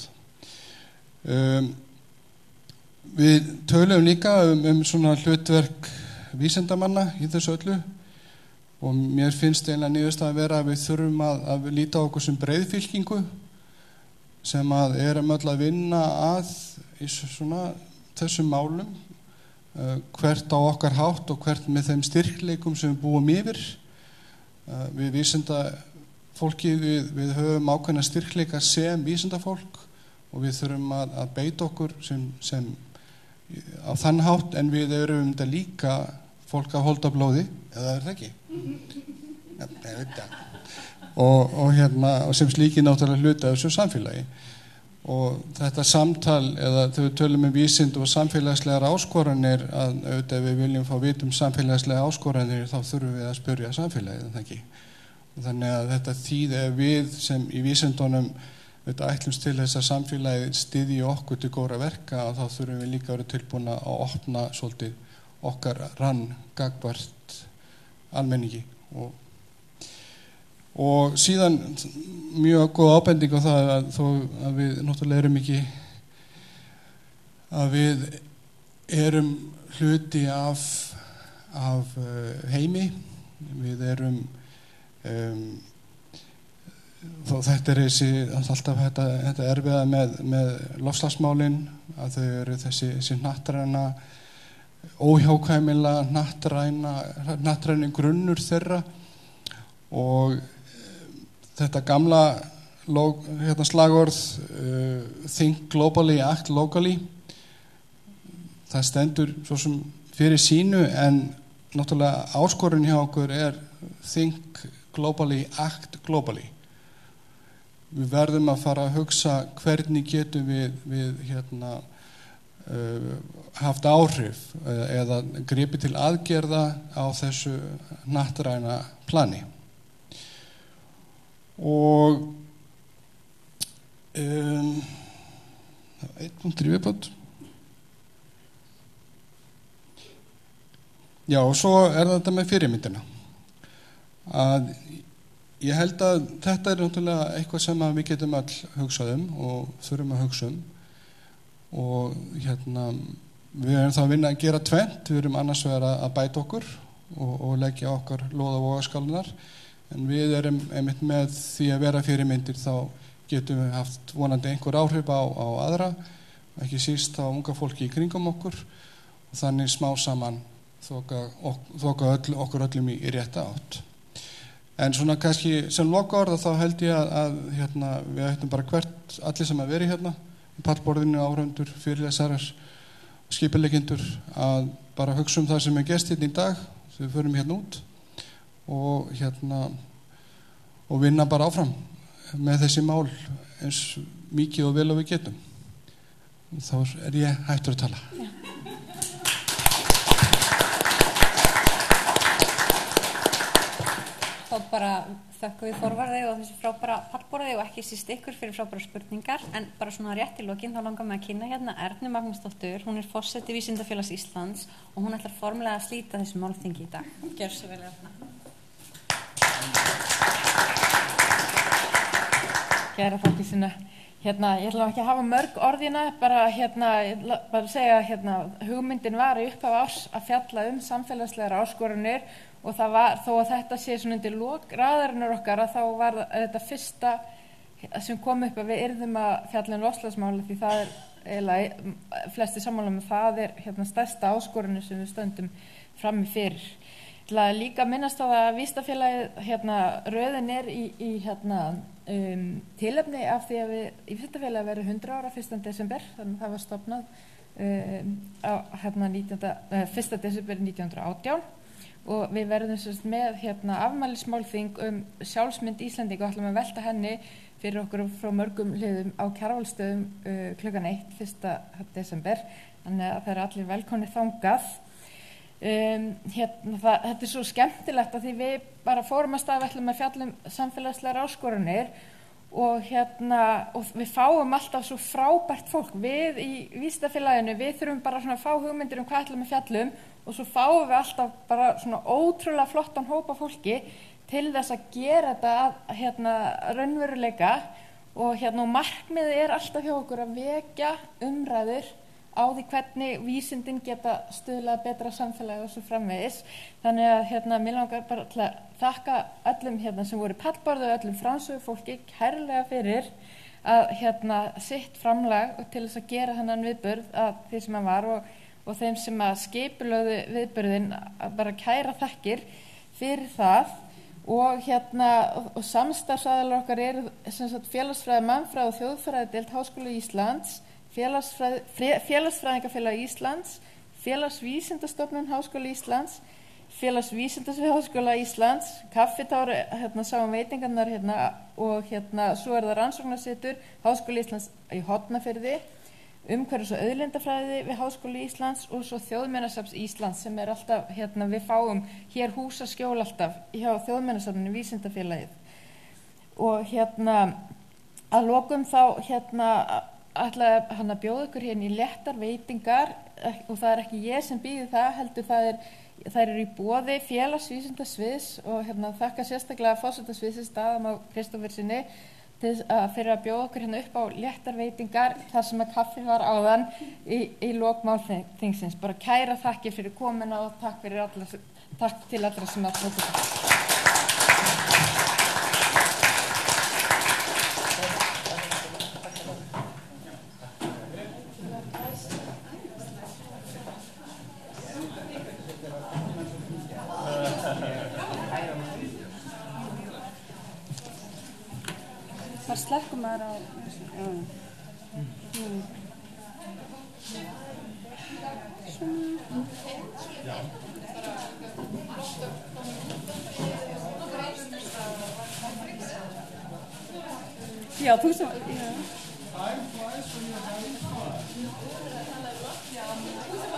Við töluðum líka svona hlutverk vísindamanna í þessu öllu og mér finnst eiginlega niðurstaðan að vera að við þurfum að líta á okkur sem breiðfylkingu sem að erum öll að vinna að í svona þessum málum hvert á okkar hátt og hvert með þeim styrkleikum sem við búum yfir. Við vísindafólki við höfum ákveðna styrkleika sem vísindafólk og við þurfum að beita okkur sem á þann hátt en við erum þetta líka fólk að holda blóði, eða er það ekki? Ja, ég veit það. Og sem slíki náttúrulega hluta af þessu samfélagi. Og þetta samtal, eða þegar við tölum vísind og samfélagslegar áskoranir, að auðvitað við viljum fá vita samfélagslega áskoranir, þá þurfum við að spyrja samfélagið, en það ekki. Og þannig að þetta þýði við sem í vísindunum ætlumst til þess að samfélagið styðji okkur til góðra verka og þá þurfum við líka að vera tilbúin að opna svolítið okkar rann gagnvart almenningi og síðan mjög góð ábending á það að þó að við náttúrulega erum ekki að við erum hluti af heimi, við erum þó þetta alltaf þetta erfiða með loftslagsmálin að þau eru þessi hnattræna óhjákvæmilega hnattræni grunnur þeirra og þetta gamla slagorð think globally, act locally það stendur svo sem fyrir sínu en náttúrulega áskorun hjá okkur think globally, act globally. Við verðum að fara að hugsa hvernig getum við haft áhrif eða gripið til aðgerða á þessu hnattræna plani. Og einn punktur í viðbót. Já, og svo þetta með fyrirmyndina. Að ég held að þetta náttúrulega eitthvað sem við getum all hugsað og þurfum að hugsa og við erum þá að vinna að gera tvennt, við erum annars vegar að bæta okkur og leggja okkar lóð á vogarskálunar en við erum einmitt með því að vera fyrirmyndir þá getum við haft vonandi einhver áhrif á aðra, ekki síst á unga fólki í kringum okkur og þannig smá saman þoka okkur öllum í rétta átt. En svona kannski sem lokaorða þá held ég að við ættum bara hvert allir sem að veri í pallborðinu, áhorfendur, fyrirlesarar, skipuleggjendur að bara hugsa það sem gerst í dag þegar við förum út og vinna bara áfram með þessi mál eins mikið og vel og við getum. Þá ég hættur að tala. Ja. Þá bara þökkum við Þorvarði og þessi frábæra pallborði og ekki síst ykkur fyrir frábæra spurningar en bara svona rétt í lokin þá langar mig að kynna Ernu Magnúsdóttur, hún forseti Vísindafélags Íslands og hún ætlar formlega að slíta þessu málþingi í dag. Gjör svo vel Erna. Kæra fólki sinna, ég ætla ekki að hafa mörg orðina, bara að segja hugmyndin var í upphaf árs að fjalla samfélagslegar áskoranir og það var, þó að þetta sé svona undir lok raðarinnar okkar að þá var þetta fyrsta sem kom upp að við yrðum að fjalla loftslagsmála því það eiginlega flesti sammála með það stærsta áskoranir sem við stöndum frammi fyrir. Ég ætla líka að minnast á að Vísindafélagið röðin í tilefni af því að við í Vísindafélagið verður 100 ára 1. desember, þannig að það var stofnað 1. desember 1918 og við verðum með afmælismálþing sjálfsmynd Íslendinga og ætlum að velta henni fyrir okkur frá mörgum hliðum á Kjarvalsstöðum klukkan 1. desember, þannig að það eru allir velkomnir þangað. Þetta svo skemmtilegt að því við bara fórum að stað, við ætlum að fjalla samfélagslegar áskoranir og við fáum alltaf svo frábært fólk. Við í Vísindafélaginu, við þurfum bara að fá hugmyndir hvað ætlum að fjalla og svo fáum við alltaf bara svona ótrúlega flottan hópa fólki til þess að gera þetta raunveruleika og markmiðið alltaf hjá okkur að vekja umræður á því hvernig vísindin geta stuðlað betra samfélagi og svo framvegis. Þannig að mér langar bara til að þakka öllum sem voru pallborðu, öllum framsögufólki kærlega fyrir að sitt framlag til þess að gera þennan viðburð að því sem hann var og þeim sem að skipulögðu viðburðin bara kæra þakkir fyrir það. Og samstarfsaðilar okkar eru félagsfræði, mannfræði og þjóðfræðideild Háskóla Íslands, Félagsfræðingafélag Íslands, Félagsvísindastofnun Háskóla Íslands, Félagsvísindasvið Háskóla Íslands, Kaffitár, sáum veitingarnar og svo það rannsóknarsetur Háskóla Íslands í Hornafirði, umhverfis- og auðlindafræði við Háskóla Íslands og svo Þjóðminjasafns Íslands sem alltaf, við fáum hér húsaskjól alltaf hjá Þjóðminjasafninu Vísindafélagið. Og að lokum þá ætlaði hann að bjóða ykkur í léttar veitingar og það ekki ég sem býði það, heldur þær eru í boði félagsvísindasviðs og þakka sérstaklega forsetasviðsins Adam og Kristófersinni fyrir að bjóða okkur upp á léttar veitingar þar sem að kaffi var áðan í lok málþingsins. Bara kæra þakkir fyrir komuna og takk til allra sem að tóku það. Þar slekkum maður á... Já, þú sem... Time flies when you're having fun.